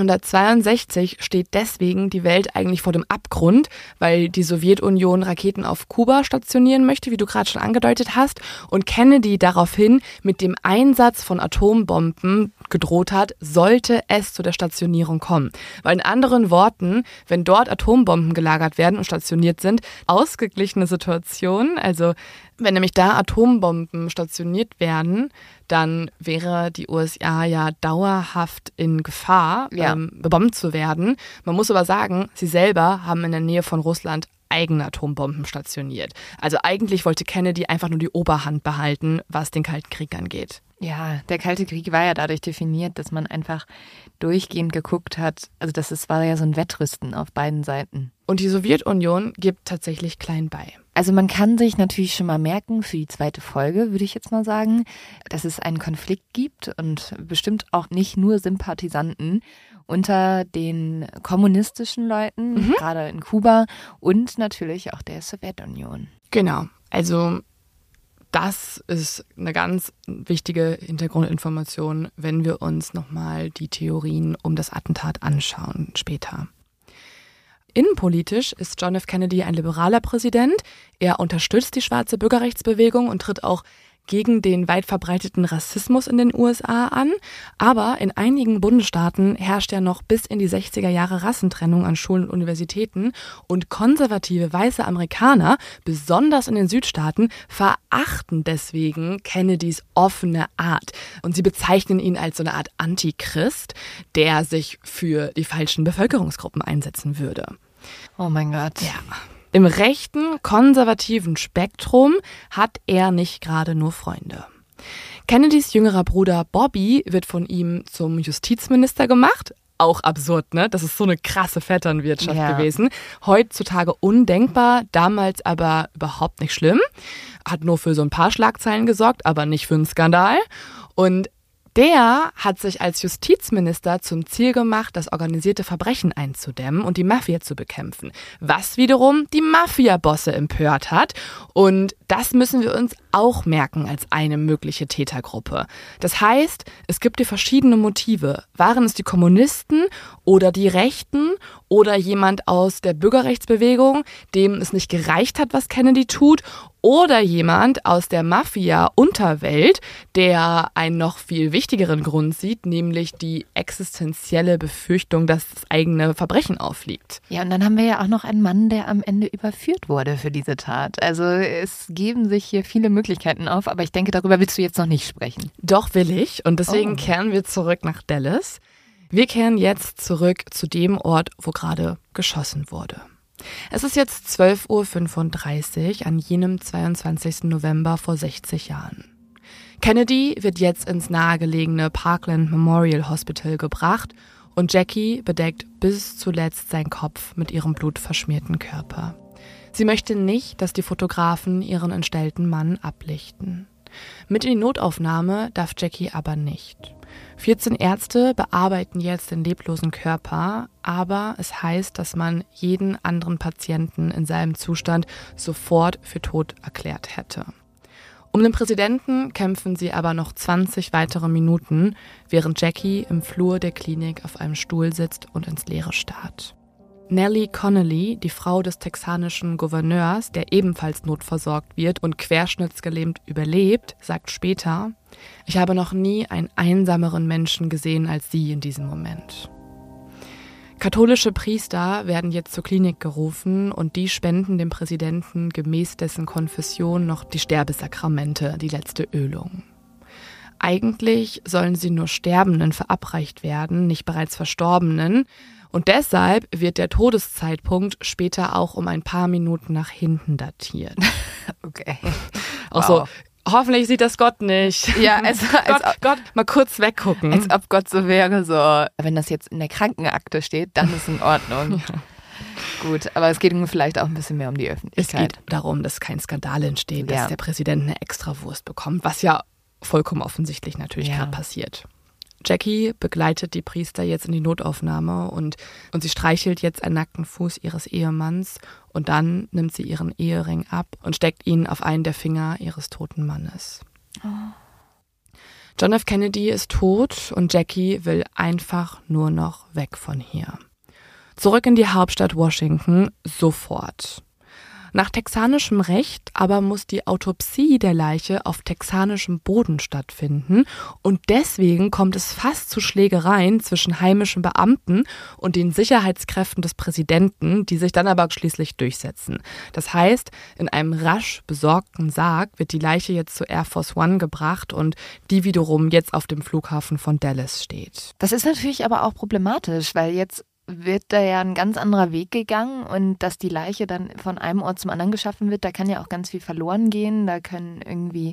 1962 steht deswegen die Welt eigentlich vor dem Abgrund, weil die Sowjetunion Raketen auf Kuba stationieren möchte, wie du gerade schon angedeutet hast, und Kennedy daraufhin mit dem Einsatz von Atombomben gedroht hat, sollte es zu der Stationierung kommen. Weil in anderen Worten, wenn dort Atombomben gelagert werden und stationiert sind, ausgeglichene Situation, also wenn nämlich da Atombomben stationiert werden, dann wäre die USA ja dauerhaft in Gefahr, bebombt zu werden. Man muss aber sagen, sie selber haben in der Nähe von Russland eigene Atombomben stationiert. Also eigentlich wollte Kennedy einfach nur die Oberhand behalten, was den Kalten Krieg angeht. Ja, der Kalte Krieg war ja dadurch definiert, dass man einfach durchgehend geguckt hat. Also war ja so ein Wettrüsten auf beiden Seiten. Und die Sowjetunion gibt tatsächlich klein bei. Also man kann sich natürlich schon mal merken, für die zweite Folge würde ich jetzt mal sagen, dass es einen Konflikt gibt und bestimmt auch nicht nur Sympathisanten unter den kommunistischen Leuten, gerade in Kuba und natürlich auch der Sowjetunion. Genau, also das ist eine ganz wichtige Hintergrundinformation, wenn wir uns nochmal die Theorien um das Attentat anschauen später. Innenpolitisch ist John F. Kennedy ein liberaler Präsident. Er unterstützt die schwarze Bürgerrechtsbewegung und tritt auch gegen den weit verbreiteten Rassismus in den USA an. Aber in einigen Bundesstaaten herrscht ja noch bis in die 60er Jahre Rassentrennung an Schulen und Universitäten. Und konservative weiße Amerikaner, besonders in den Südstaaten, verachten deswegen Kennedys offene Art. Und sie bezeichnen ihn als so eine Art Antichrist, der sich für die falschen Bevölkerungsgruppen einsetzen würde. Oh mein Gott. Ja. Im rechten, konservativen Spektrum hat er nicht gerade nur Freunde. Kennedys jüngerer Bruder Bobby wird von ihm zum Justizminister gemacht. Auch absurd, ne? Das ist so eine krasse Vetternwirtschaft gewesen. Heutzutage undenkbar, damals aber überhaupt nicht schlimm. Hat nur für so ein paar Schlagzeilen gesorgt, aber nicht für einen Skandal. Und der hat sich als Justizminister zum Ziel gemacht, das organisierte Verbrechen einzudämmen und die Mafia zu bekämpfen, was wiederum die Mafia-Bosse empört hat. Und das müssen wir uns auch merken als eine mögliche Tätergruppe. Das heißt, es gibt hier verschiedene Motive. Waren es die Kommunisten oder die Rechten oder jemand aus der Bürgerrechtsbewegung, dem es nicht gereicht hat, was Kennedy tut? oder jemand aus der Mafia-Unterwelt, der einen noch viel wichtigeren Grund sieht, nämlich die existenzielle Befürchtung, dass das eigene Verbrechen aufliegt. Ja, und dann haben wir ja auch noch einen Mann, der am Ende überführt wurde für diese Tat. Also es geben sich hier viele Möglichkeiten auf, aber ich denke, darüber willst du jetzt noch nicht sprechen. Doch will ich, und deswegen kehren wir zurück nach Dallas. Wir kehren jetzt zurück zu dem Ort, wo gerade geschossen wurde. Es ist jetzt 12:35 Uhr an jenem 22. November vor 60 Jahren. Kennedy wird jetzt ins nahegelegene Parkland Memorial Hospital gebracht und Jackie bedeckt bis zuletzt seinen Kopf mit ihrem blutverschmierten Körper. Sie möchte nicht, dass die Fotografen ihren entstellten Mann ablichten. Mit in die Notaufnahme darf Jackie aber nicht. 14 Ärzte bearbeiten jetzt den leblosen Körper, aber es heißt, dass man jeden anderen Patienten in seinem Zustand sofort für tot erklärt hätte. Um den Präsidenten kämpfen sie aber noch 20 weitere Minuten, während Jackie im Flur der Klinik auf einem Stuhl sitzt und ins Leere starrt. Nellie Connolly, die Frau des texanischen Gouverneurs, der ebenfalls notversorgt wird und querschnittsgelähmt überlebt, sagt später: Ich habe noch nie einen einsameren Menschen gesehen als sie in diesem Moment. Katholische Priester werden jetzt zur Klinik gerufen und die spenden dem Präsidenten gemäß dessen Konfession noch die Sterbesakramente, die letzte Ölung. Eigentlich sollen sie nur Sterbenden verabreicht werden, nicht bereits Verstorbenen. Und deshalb wird der Todeszeitpunkt später auch um ein paar Minuten nach hinten datiert. Okay. Auch so, hoffentlich sieht das Gott nicht. Ja, Gott, mal kurz weggucken. Als ob Gott so wäre, so, wenn das jetzt in der Krankenakte steht, dann ist in Ordnung. Ja. Gut, aber es geht vielleicht auch ein bisschen mehr um die Öffentlichkeit. Es geht darum, dass kein Skandal entsteht, dass der Präsident eine Extrawurst bekommt, was ja vollkommen offensichtlich natürlich gerade passiert. Jackie begleitet die Priester jetzt in die Notaufnahme und sie streichelt jetzt einen nackten Fuß ihres Ehemanns und dann nimmt sie ihren Ehering ab und steckt ihn auf einen der Finger ihres toten Mannes. John F. Kennedy ist tot und Jackie will einfach nur noch weg von hier. Zurück in die Hauptstadt Washington, sofort. Nach texanischem Recht aber muss die Autopsie der Leiche auf texanischem Boden stattfinden und deswegen kommt es fast zu Schlägereien zwischen heimischen Beamten und den Sicherheitskräften des Präsidenten, die sich dann aber schließlich durchsetzen. Das heißt, in einem rasch besorgten Sarg wird die Leiche jetzt zur Air Force One gebracht und die wiederum jetzt auf dem Flughafen von Dallas steht. Das ist natürlich aber auch problematisch, weil jetzt wird da ja ein ganz anderer Weg gegangen und dass die Leiche dann von einem Ort zum anderen geschaffen wird, da kann ja auch ganz viel verloren gehen, da können irgendwie,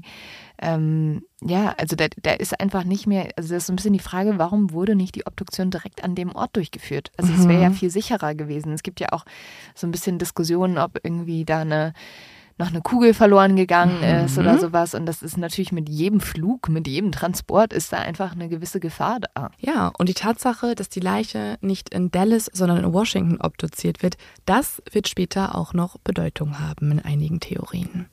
also da ist einfach nicht mehr, also das ist so ein bisschen die Frage, warum wurde nicht die Obduktion direkt an dem Ort durchgeführt? Also es wäre ja viel sicherer gewesen. Es gibt ja auch so ein bisschen Diskussionen, ob irgendwie da noch eine Kugel verloren gegangen ist oder sowas. Und das ist natürlich mit jedem Flug, mit jedem Transport ist da einfach eine gewisse Gefahr da. Ja, und die Tatsache, dass die Leiche nicht in Dallas, sondern in Washington obduziert wird, das wird später auch noch Bedeutung haben in einigen Theorien.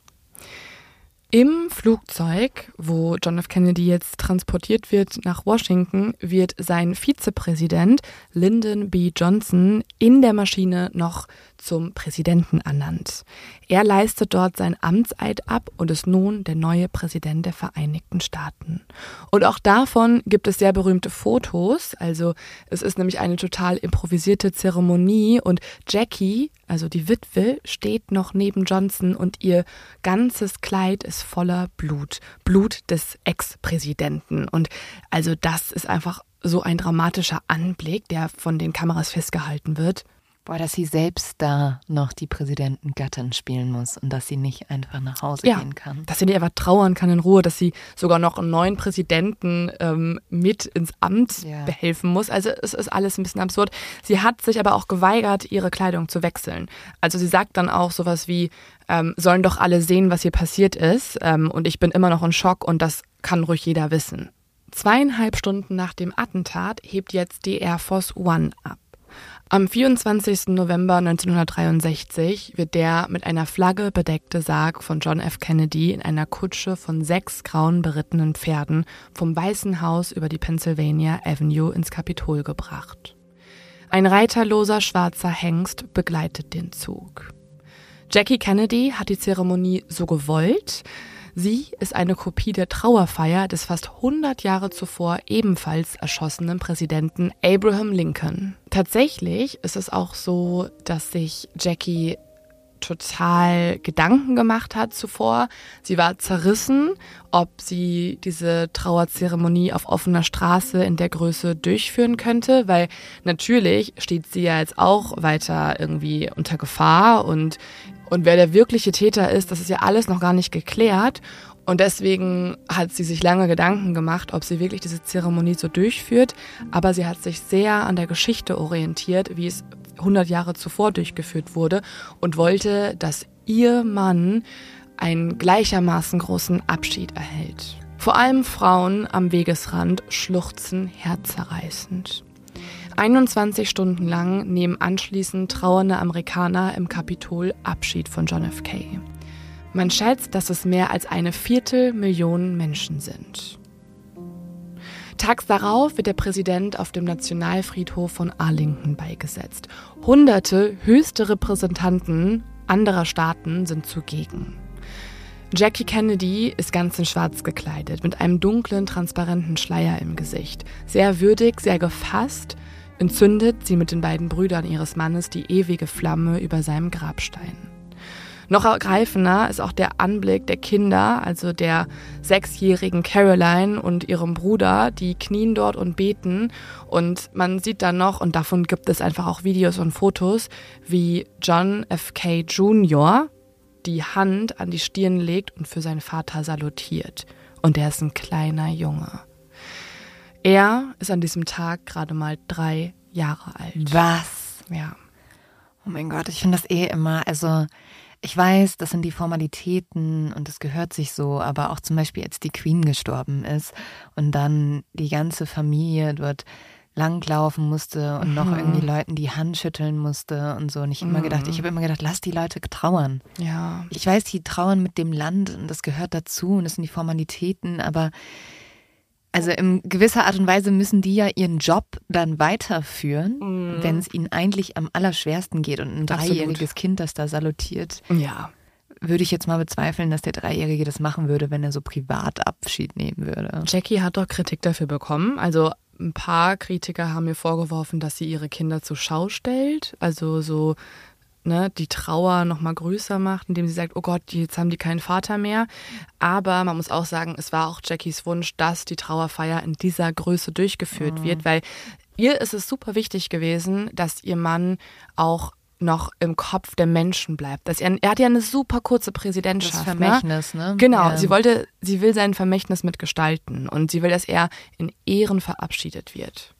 Im Flugzeug, wo John F. Kennedy jetzt transportiert wird nach Washington, wird sein Vizepräsident Lyndon B. Johnson in der Maschine noch zum Präsidenten ernannt. Er leistet dort seinen Amtseid ab und ist nun der neue Präsident der Vereinigten Staaten. Und auch davon gibt es sehr berühmte Fotos. Also es ist nämlich eine total improvisierte Zeremonie und Jackie, also die Witwe, steht noch neben Johnson und ihr ganzes Kleid ist voller Blut. Blut des Ex-Präsidenten. Und also das ist einfach so ein dramatischer Anblick, der von den Kameras festgehalten wird. Boah, dass sie selbst da noch die Präsidentengattin spielen muss und dass sie nicht einfach nach Hause gehen kann. Dass sie nicht einfach trauern kann in Ruhe, dass sie sogar noch einen neuen Präsidenten mit ins Amt behelfen muss. Also es ist alles ein bisschen absurd. Sie hat sich aber auch geweigert, ihre Kleidung zu wechseln. Also sie sagt dann auch sowas wie, sollen doch alle sehen, was hier passiert ist und ich bin immer noch in Schock und das kann ruhig jeder wissen. 2,5 Stunden nach dem Attentat hebt jetzt die Air Force One ab. Am 24. November 1963 wird der mit einer Flagge bedeckte Sarg von John F. Kennedy in einer Kutsche von 6 grauen berittenen Pferden vom Weißen Haus über die Pennsylvania Avenue ins Kapitol gebracht. Ein reiterloser schwarzer Hengst begleitet den Zug. Jackie Kennedy hat die Zeremonie so gewollt. Sie ist eine Kopie der Trauerfeier des fast 100 Jahre zuvor ebenfalls erschossenen Präsidenten Abraham Lincoln. Tatsächlich ist es auch so, dass sich Jackie total Gedanken gemacht hat zuvor. Sie war zerrissen, ob sie diese Trauerzeremonie auf offener Straße in der Größe durchführen könnte, weil natürlich steht sie ja jetzt auch weiter irgendwie unter Gefahr und wer der wirkliche Täter ist, das ist ja alles noch gar nicht geklärt. Und deswegen hat sie sich lange Gedanken gemacht, ob sie wirklich diese Zeremonie so durchführt. Aber sie hat sich sehr an der Geschichte orientiert, wie es 100 Jahre zuvor durchgeführt wurde und wollte, dass ihr Mann einen gleichermaßen großen Abschied erhält. Vor allem Frauen am Wegesrand schluchzen herzzerreißend. 21 Stunden lang nehmen anschließend trauernde Amerikaner im Kapitol Abschied von John F. Kennedy. Man schätzt, dass es mehr als 250.000 Menschen sind. Tags darauf wird der Präsident auf dem Nationalfriedhof von Arlington beigesetzt. Hunderte höchste Repräsentanten anderer Staaten sind zugegen. Jackie Kennedy ist ganz in Schwarz gekleidet, mit einem dunklen, transparenten Schleier im Gesicht. Sehr würdig, sehr gefasst, entzündet sie mit den beiden Brüdern ihres Mannes die ewige Flamme über seinem Grabstein. Noch ergreifender ist auch der Anblick der Kinder, also der 6-jährigen Caroline und ihrem Bruder, die knien dort und beten. Und man sieht dann noch, und davon gibt es einfach auch Videos und Fotos, wie John F. Kennedy Jr. die Hand an die Stirn legt und für seinen Vater salutiert. Und er ist ein kleiner Junge. Er ist an diesem Tag gerade mal 3 Jahre alt. Was? Ja. Oh mein Gott, ich finde das immer, also ich weiß, das sind die Formalitäten und das gehört sich so, aber auch zum Beispiel, als die Queen gestorben ist und dann die ganze Familie dort langlaufen musste und noch irgendwie Leuten die Hand schütteln musste und so. Und ich habe immer gedacht, lass die Leute trauern. Ja. Ich weiß, die trauern mit dem Land und das gehört dazu und das sind die Formalitäten, aber also in gewisser Art und Weise müssen die ja ihren Job dann weiterführen, wenn es ihnen eigentlich am allerschwersten geht. Und ein 3-jähriges Kind, das da salutiert, Ja. würde ich jetzt mal bezweifeln, dass der 3-Jährige das machen würde, wenn er so privat Abschied nehmen würde. Jackie hat doch Kritik dafür bekommen. Also ein paar Kritiker haben mir vorgeworfen, dass sie ihre Kinder zur Schau stellt. Also so die Trauer noch mal größer macht, indem sie sagt, oh Gott, jetzt haben die keinen Vater mehr. Aber man muss auch sagen, es war auch Jackies Wunsch, dass die Trauerfeier in dieser Größe durchgeführt wird, weil ihr ist es super wichtig gewesen, dass ihr Mann auch noch im Kopf der Menschen bleibt. Er hat ja eine super kurze Präsidentschaft. Das Vermächtnis, ne? Genau, Ja. sie will sein Vermächtnis mitgestalten und sie will, dass er in Ehren verabschiedet wird.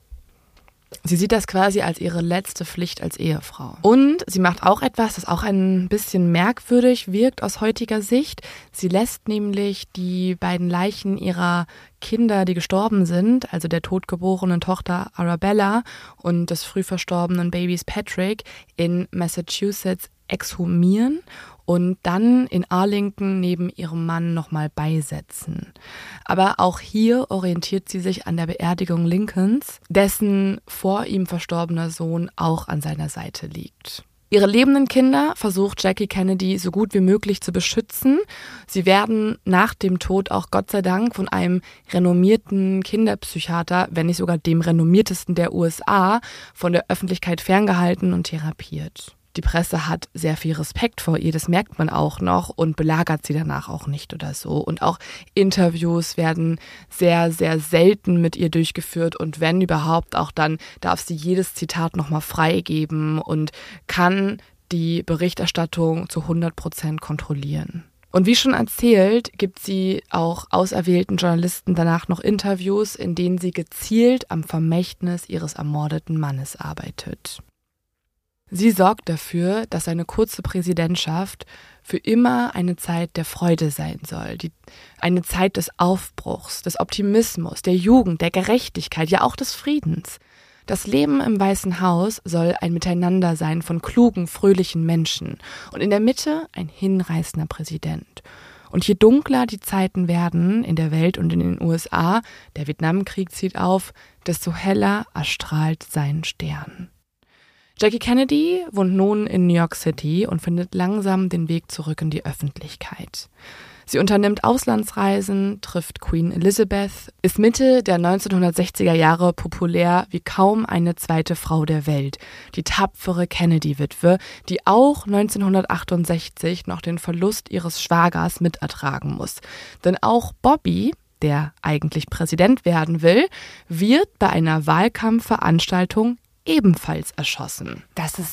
Sie sieht das quasi als ihre letzte Pflicht als Ehefrau. Und sie macht auch etwas, das auch ein bisschen merkwürdig wirkt aus heutiger Sicht. Sie lässt nämlich die beiden Leichen ihrer Kinder, die gestorben sind, also der totgeborenen Tochter Arabella und des früh verstorbenen Babys Patrick, in Massachusetts exhumieren und dann in Arlington neben ihrem Mann nochmal beisetzen. Aber auch hier orientiert sie sich an der Beerdigung Lincolns, dessen vor ihm verstorbener Sohn auch an seiner Seite liegt. Ihre lebenden Kinder versucht Jackie Kennedy so gut wie möglich zu beschützen. Sie werden nach dem Tod auch Gott sei Dank von einem renommierten Kinderpsychiater, wenn nicht sogar dem renommiertesten der USA, von der Öffentlichkeit ferngehalten und therapiert. Die Presse hat sehr viel Respekt vor ihr, das merkt man auch noch und belagert sie danach auch nicht oder so. Und auch Interviews werden sehr, sehr selten mit ihr durchgeführt und wenn überhaupt auch dann darf sie jedes Zitat nochmal freigeben und kann die Berichterstattung zu 100% kontrollieren. Und wie schon erzählt, gibt sie auch auserwählten Journalisten danach noch Interviews, in denen sie gezielt am Vermächtnis ihres ermordeten Mannes arbeitet. Sie sorgt dafür, dass seine kurze Präsidentschaft für immer eine Zeit der Freude sein soll. Eine Zeit des Aufbruchs, des Optimismus, der Jugend, der Gerechtigkeit, ja auch des Friedens. Das Leben im Weißen Haus soll ein Miteinander sein von klugen, fröhlichen Menschen. Und in der Mitte ein hinreißender Präsident. Und je dunkler die Zeiten werden in der Welt und in den USA, der Vietnamkrieg zieht auf, desto heller erstrahlt sein Stern. Jackie Kennedy wohnt nun in New York City und findet langsam den Weg zurück in die Öffentlichkeit. Sie unternimmt Auslandsreisen, trifft Queen Elizabeth, ist Mitte der 1960er Jahre populär wie kaum eine zweite Frau der Welt. Die tapfere Kennedy-Witwe, die auch 1968 noch den Verlust ihres Schwagers mitertragen muss. Denn auch Bobby, der eigentlich Präsident werden will, wird bei einer Wahlkampfveranstaltung ebenfalls erschossen.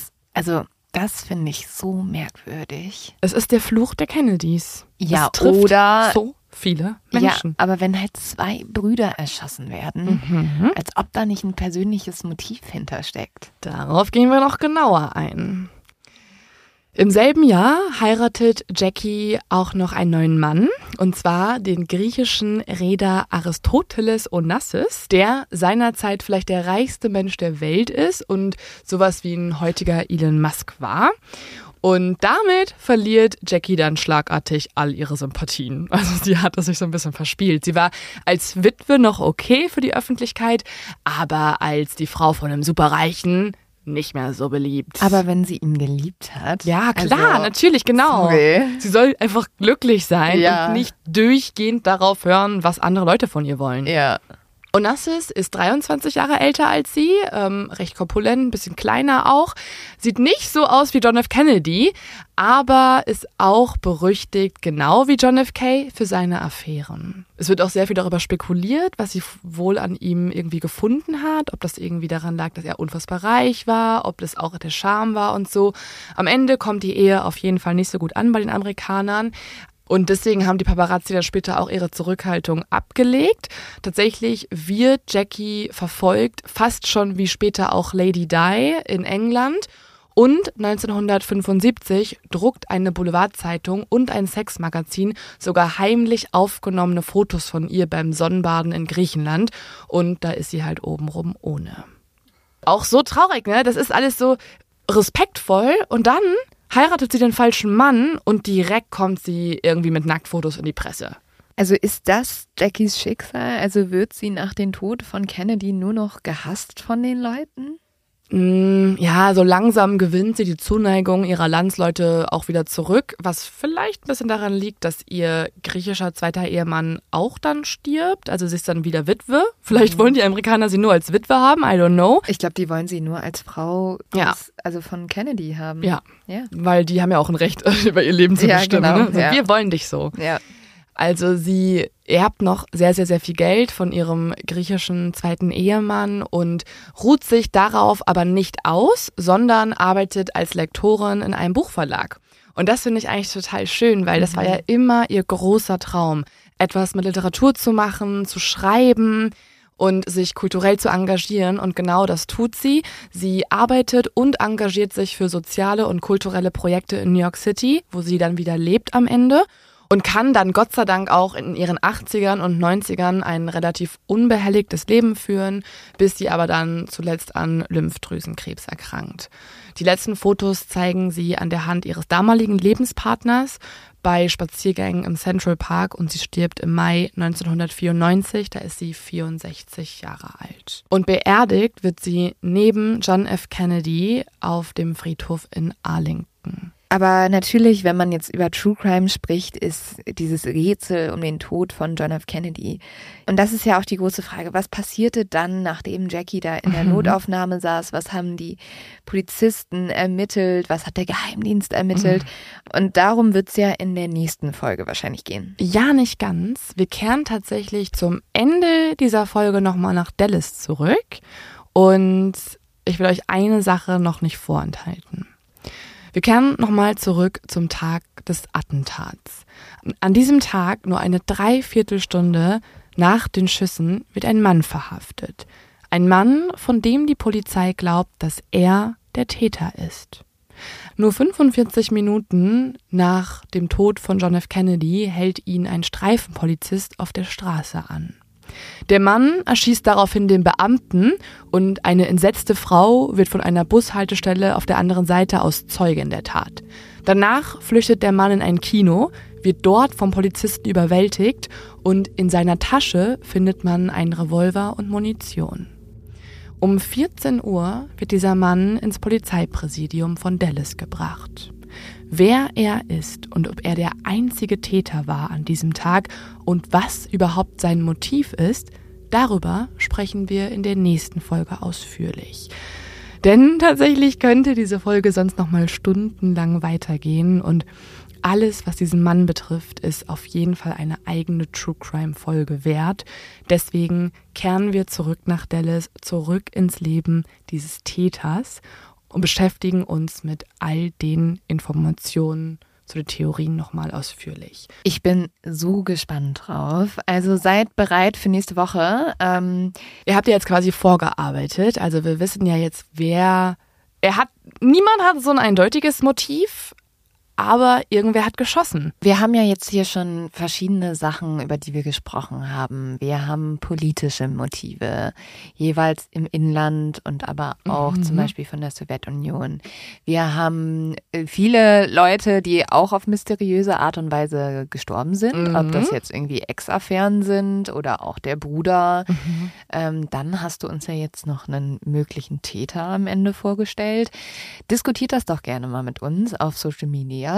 Das finde ich so merkwürdig. Es ist der Fluch der Kennedys. Ja, es trifft oder so viele Menschen. Ja, aber wenn halt 2 Brüder erschossen werden, als ob da nicht ein persönliches Motiv hintersteckt. Darauf gehen wir noch genauer ein. Im selben Jahr heiratet Jackie auch noch einen neuen Mann, und zwar den griechischen Reeder Aristoteles Onassis, der seinerzeit vielleicht der reichste Mensch der Welt ist und sowas wie ein heutiger Elon Musk war. Und damit verliert Jackie dann schlagartig all ihre Sympathien. Also sie hat es sich so ein bisschen verspielt. Sie war als Witwe noch okay für die Öffentlichkeit, aber als die Frau von einem Superreichen nicht mehr so beliebt. Aber wenn sie ihn geliebt hat. Ja, klar, natürlich, genau. Sorry. Sie soll einfach glücklich sein Ja. und nicht durchgehend darauf hören, was andere Leute von ihr wollen. Ja. Onassis ist 23 Jahre älter als sie, recht korpulent, ein bisschen kleiner auch. Sieht nicht so aus wie John F. Kennedy, aber ist auch berüchtigt, genau wie John F. K., für seine Affären. Es wird auch sehr viel darüber spekuliert, was sie wohl an ihm irgendwie gefunden hat, ob das irgendwie daran lag, dass er unfassbar reich war, ob das auch der Charme war und so. Am Ende kommt die Ehe auf jeden Fall nicht so gut an bei den Amerikanern. Und deswegen haben die Paparazzi dann später auch ihre Zurückhaltung abgelegt. Tatsächlich wird Jackie verfolgt, fast schon wie später auch Lady Di in England. Und 1975 druckt eine Boulevardzeitung und ein Sexmagazin sogar heimlich aufgenommene Fotos von ihr beim Sonnenbaden in Griechenland. Und da ist sie halt obenrum ohne. Auch so traurig, ne? Das ist alles so respektvoll. Und dann heiratet sie den falschen Mann und direkt kommt sie irgendwie mit Nacktfotos in die Presse. Also ist das Jackies Schicksal? Also wird sie nach dem Tod von Kennedy nur noch gehasst von den Leuten? Ja, so langsam gewinnt sie die Zuneigung ihrer Landsleute auch wieder zurück, was vielleicht ein bisschen daran liegt, dass ihr griechischer zweiter Ehemann auch dann stirbt. Also sie ist dann wieder Witwe. Vielleicht wollen die Amerikaner sie nur als Witwe haben, I don't know. Ich glaube, die wollen sie nur als Frau also von Kennedy haben. Ja, weil die haben ja auch ein Recht, über ihr Leben zu bestimmen. Genau, Ne? Also wir wollen dich so. Ja. Also sie erbt noch sehr, sehr, sehr viel Geld von ihrem griechischen zweiten Ehemann und ruht sich darauf aber nicht aus, sondern arbeitet als Lektorin in einem Buchverlag. Und das finde ich eigentlich total schön, weil das war ja immer ihr großer Traum, etwas mit Literatur zu machen, zu schreiben und sich kulturell zu engagieren. Und genau das tut sie. Sie arbeitet und engagiert sich für soziale und kulturelle Projekte in New York City, wo sie dann wieder lebt am Ende. Und kann dann Gott sei Dank auch in ihren 80ern und 90ern ein relativ unbehelligtes Leben führen, bis sie aber dann zuletzt an Lymphdrüsenkrebs erkrankt. Die letzten Fotos zeigen sie an der Hand ihres damaligen Lebenspartners bei Spaziergängen im Central Park und sie stirbt im Mai 1994, da ist sie 64 Jahre alt. Und beerdigt wird sie neben John F. Kennedy auf dem Friedhof in Arlington. Aber natürlich, wenn man jetzt über True Crime spricht, ist dieses Rätsel um den Tod von John F. Kennedy. Und das ist ja auch die große Frage, was passierte dann, nachdem Jackie da in der Notaufnahme saß? Was haben die Polizisten ermittelt? Was hat der Geheimdienst ermittelt? Und darum wird es ja in der nächsten Folge wahrscheinlich gehen. Ja, nicht ganz. Wir kehren tatsächlich zum Ende dieser Folge nochmal nach Dallas zurück. Und ich will euch eine Sache noch nicht vorenthalten. Wir kehren nochmal zurück zum Tag des Attentats. An diesem Tag, nur eine Dreiviertelstunde nach den Schüssen, wird ein Mann verhaftet. Ein Mann, von dem die Polizei glaubt, dass er der Täter ist. Nur 45 Minuten nach dem Tod von John F. Kennedy hält ihn ein Streifenpolizist auf der Straße an. Der Mann erschießt daraufhin den Beamten und eine entsetzte Frau wird von einer Bushaltestelle auf der anderen Seite aus Zeugin der Tat. Danach flüchtet der Mann in ein Kino, wird dort vom Polizisten überwältigt und in seiner Tasche findet man einen Revolver und Munition. Um 14 Uhr wird dieser Mann ins Polizeipräsidium von Dallas gebracht. Wer er ist und ob er der einzige Täter war an diesem Tag und was überhaupt sein Motiv ist, darüber sprechen wir in der nächsten Folge ausführlich. Denn tatsächlich könnte diese Folge sonst noch mal stundenlang weitergehen und alles, was diesen Mann betrifft, ist auf jeden Fall eine eigene True-Crime-Folge wert. Deswegen kehren wir zurück nach Dallas, zurück ins Leben dieses Täters und beschäftigen uns mit all den Informationen zu den Theorien nochmal ausführlich. Ich bin so gespannt drauf. Also seid bereit für nächste Woche. Ihr habt ja jetzt quasi vorgearbeitet. Also wir wissen ja jetzt, niemand hat so ein eindeutiges Motiv, aber irgendwer hat geschossen. Wir haben ja jetzt hier schon verschiedene Sachen, über die wir gesprochen haben. Wir haben politische Motive, jeweils im Inland und aber auch zum Beispiel von der Sowjetunion. Wir haben viele Leute, die auch auf mysteriöse Art und Weise gestorben sind, ob das jetzt irgendwie Ex-Affären sind oder auch der Bruder. Dann hast du uns ja jetzt noch einen möglichen Täter am Ende vorgestellt. Diskutiert das doch gerne mal mit uns auf Social Media.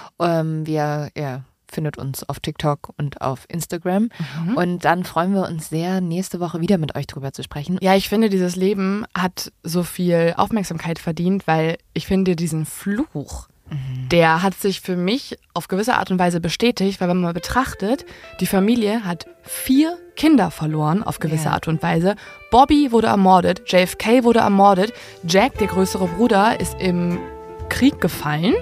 Ihr findet uns auf TikTok und auf Instagram. Und dann freuen wir uns sehr, nächste Woche wieder mit euch drüber zu sprechen. Ja, ich finde, dieses Leben hat so viel Aufmerksamkeit verdient, weil ich finde, diesen Fluch, der hat sich für mich auf gewisse Art und Weise bestätigt, weil wenn man betrachtet, die Familie hat 4 Kinder verloren auf gewisse Art und Weise. Bobby wurde ermordet, JFK wurde ermordet, Jack, der größere Bruder, ist im Krieg gefallen.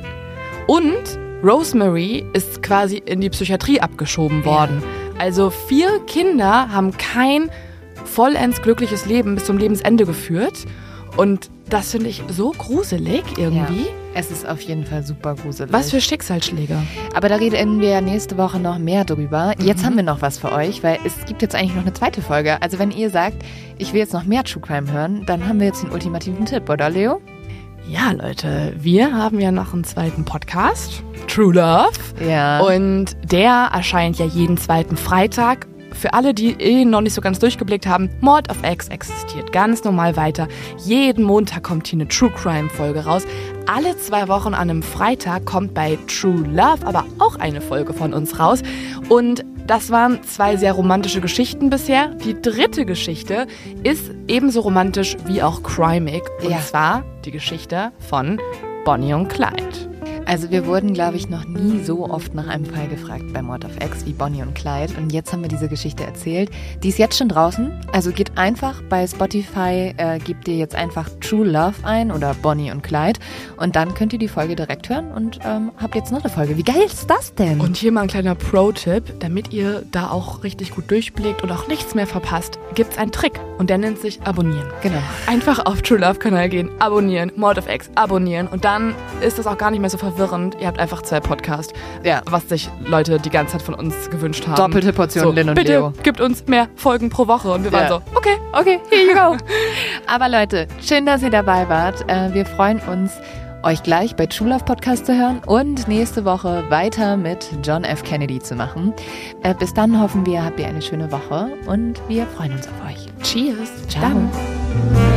Und Rosemary ist quasi in die Psychiatrie abgeschoben worden. Ja. Also 4 Kinder haben kein vollends glückliches Leben bis zum Lebensende geführt. Und das finde ich so gruselig irgendwie. Ja, es ist auf jeden Fall super gruselig. Was für Schicksalsschläge. Aber da reden wir nächste Woche noch mehr drüber. Jetzt haben wir noch was für euch, weil es gibt jetzt eigentlich noch eine zweite Folge. Also wenn ihr sagt, ich will jetzt noch mehr True Crime hören, dann haben wir jetzt den ultimativen Tipp, oder Leo? Ja, Leute, wir haben ja noch einen zweiten Podcast, True Love. Ja. Und der erscheint ja jeden zweiten Freitag. Für alle, die noch nicht so ganz durchgeblickt haben, Mord of X existiert ganz normal weiter. Jeden Montag kommt hier eine True Crime Folge raus. Alle 2 Wochen an einem Freitag kommt bei True Love aber auch eine Folge von uns raus. Und das waren 2 sehr romantische Geschichten bisher. Die 3. Geschichte ist ebenso romantisch wie auch crimig. Und zwar die Geschichte von Bonnie und Clyde. Also wir wurden, glaube ich, noch nie so oft nach einem Fall gefragt bei Mord of X wie Bonnie und Clyde. Und jetzt haben wir diese Geschichte erzählt. Die ist jetzt schon draußen. Also geht einfach bei Spotify, gebt ihr jetzt einfach True Love ein oder Bonnie und Clyde. Und dann könnt ihr die Folge direkt hören und habt jetzt noch eine Folge. Wie geil ist das denn? Und hier mal ein kleiner Pro-Tipp, damit ihr da auch richtig gut durchblickt und auch nichts mehr verpasst, gibt's einen Trick. Und der nennt sich Abonnieren. Genau. Einfach auf True Love Kanal gehen, abonnieren, Mord of X, abonnieren. Und dann ist das auch gar nicht mehr so verwirrend. Ihr habt einfach 2 Podcasts, was sich Leute die ganze Zeit von uns gewünscht haben. Doppelte Portion so, Lynn und bitte Leo. Gibt uns mehr Folgen pro Woche. Und wir waren so, okay, here you go. Aber Leute, schön, dass ihr dabei wart. Wir freuen uns, euch gleich bei True Love Podcast zu hören und nächste Woche weiter mit John F. Kennedy zu machen. Bis dann hoffen wir, habt ihr eine schöne Woche und wir freuen uns auf euch. Cheers. Ciao. Dann.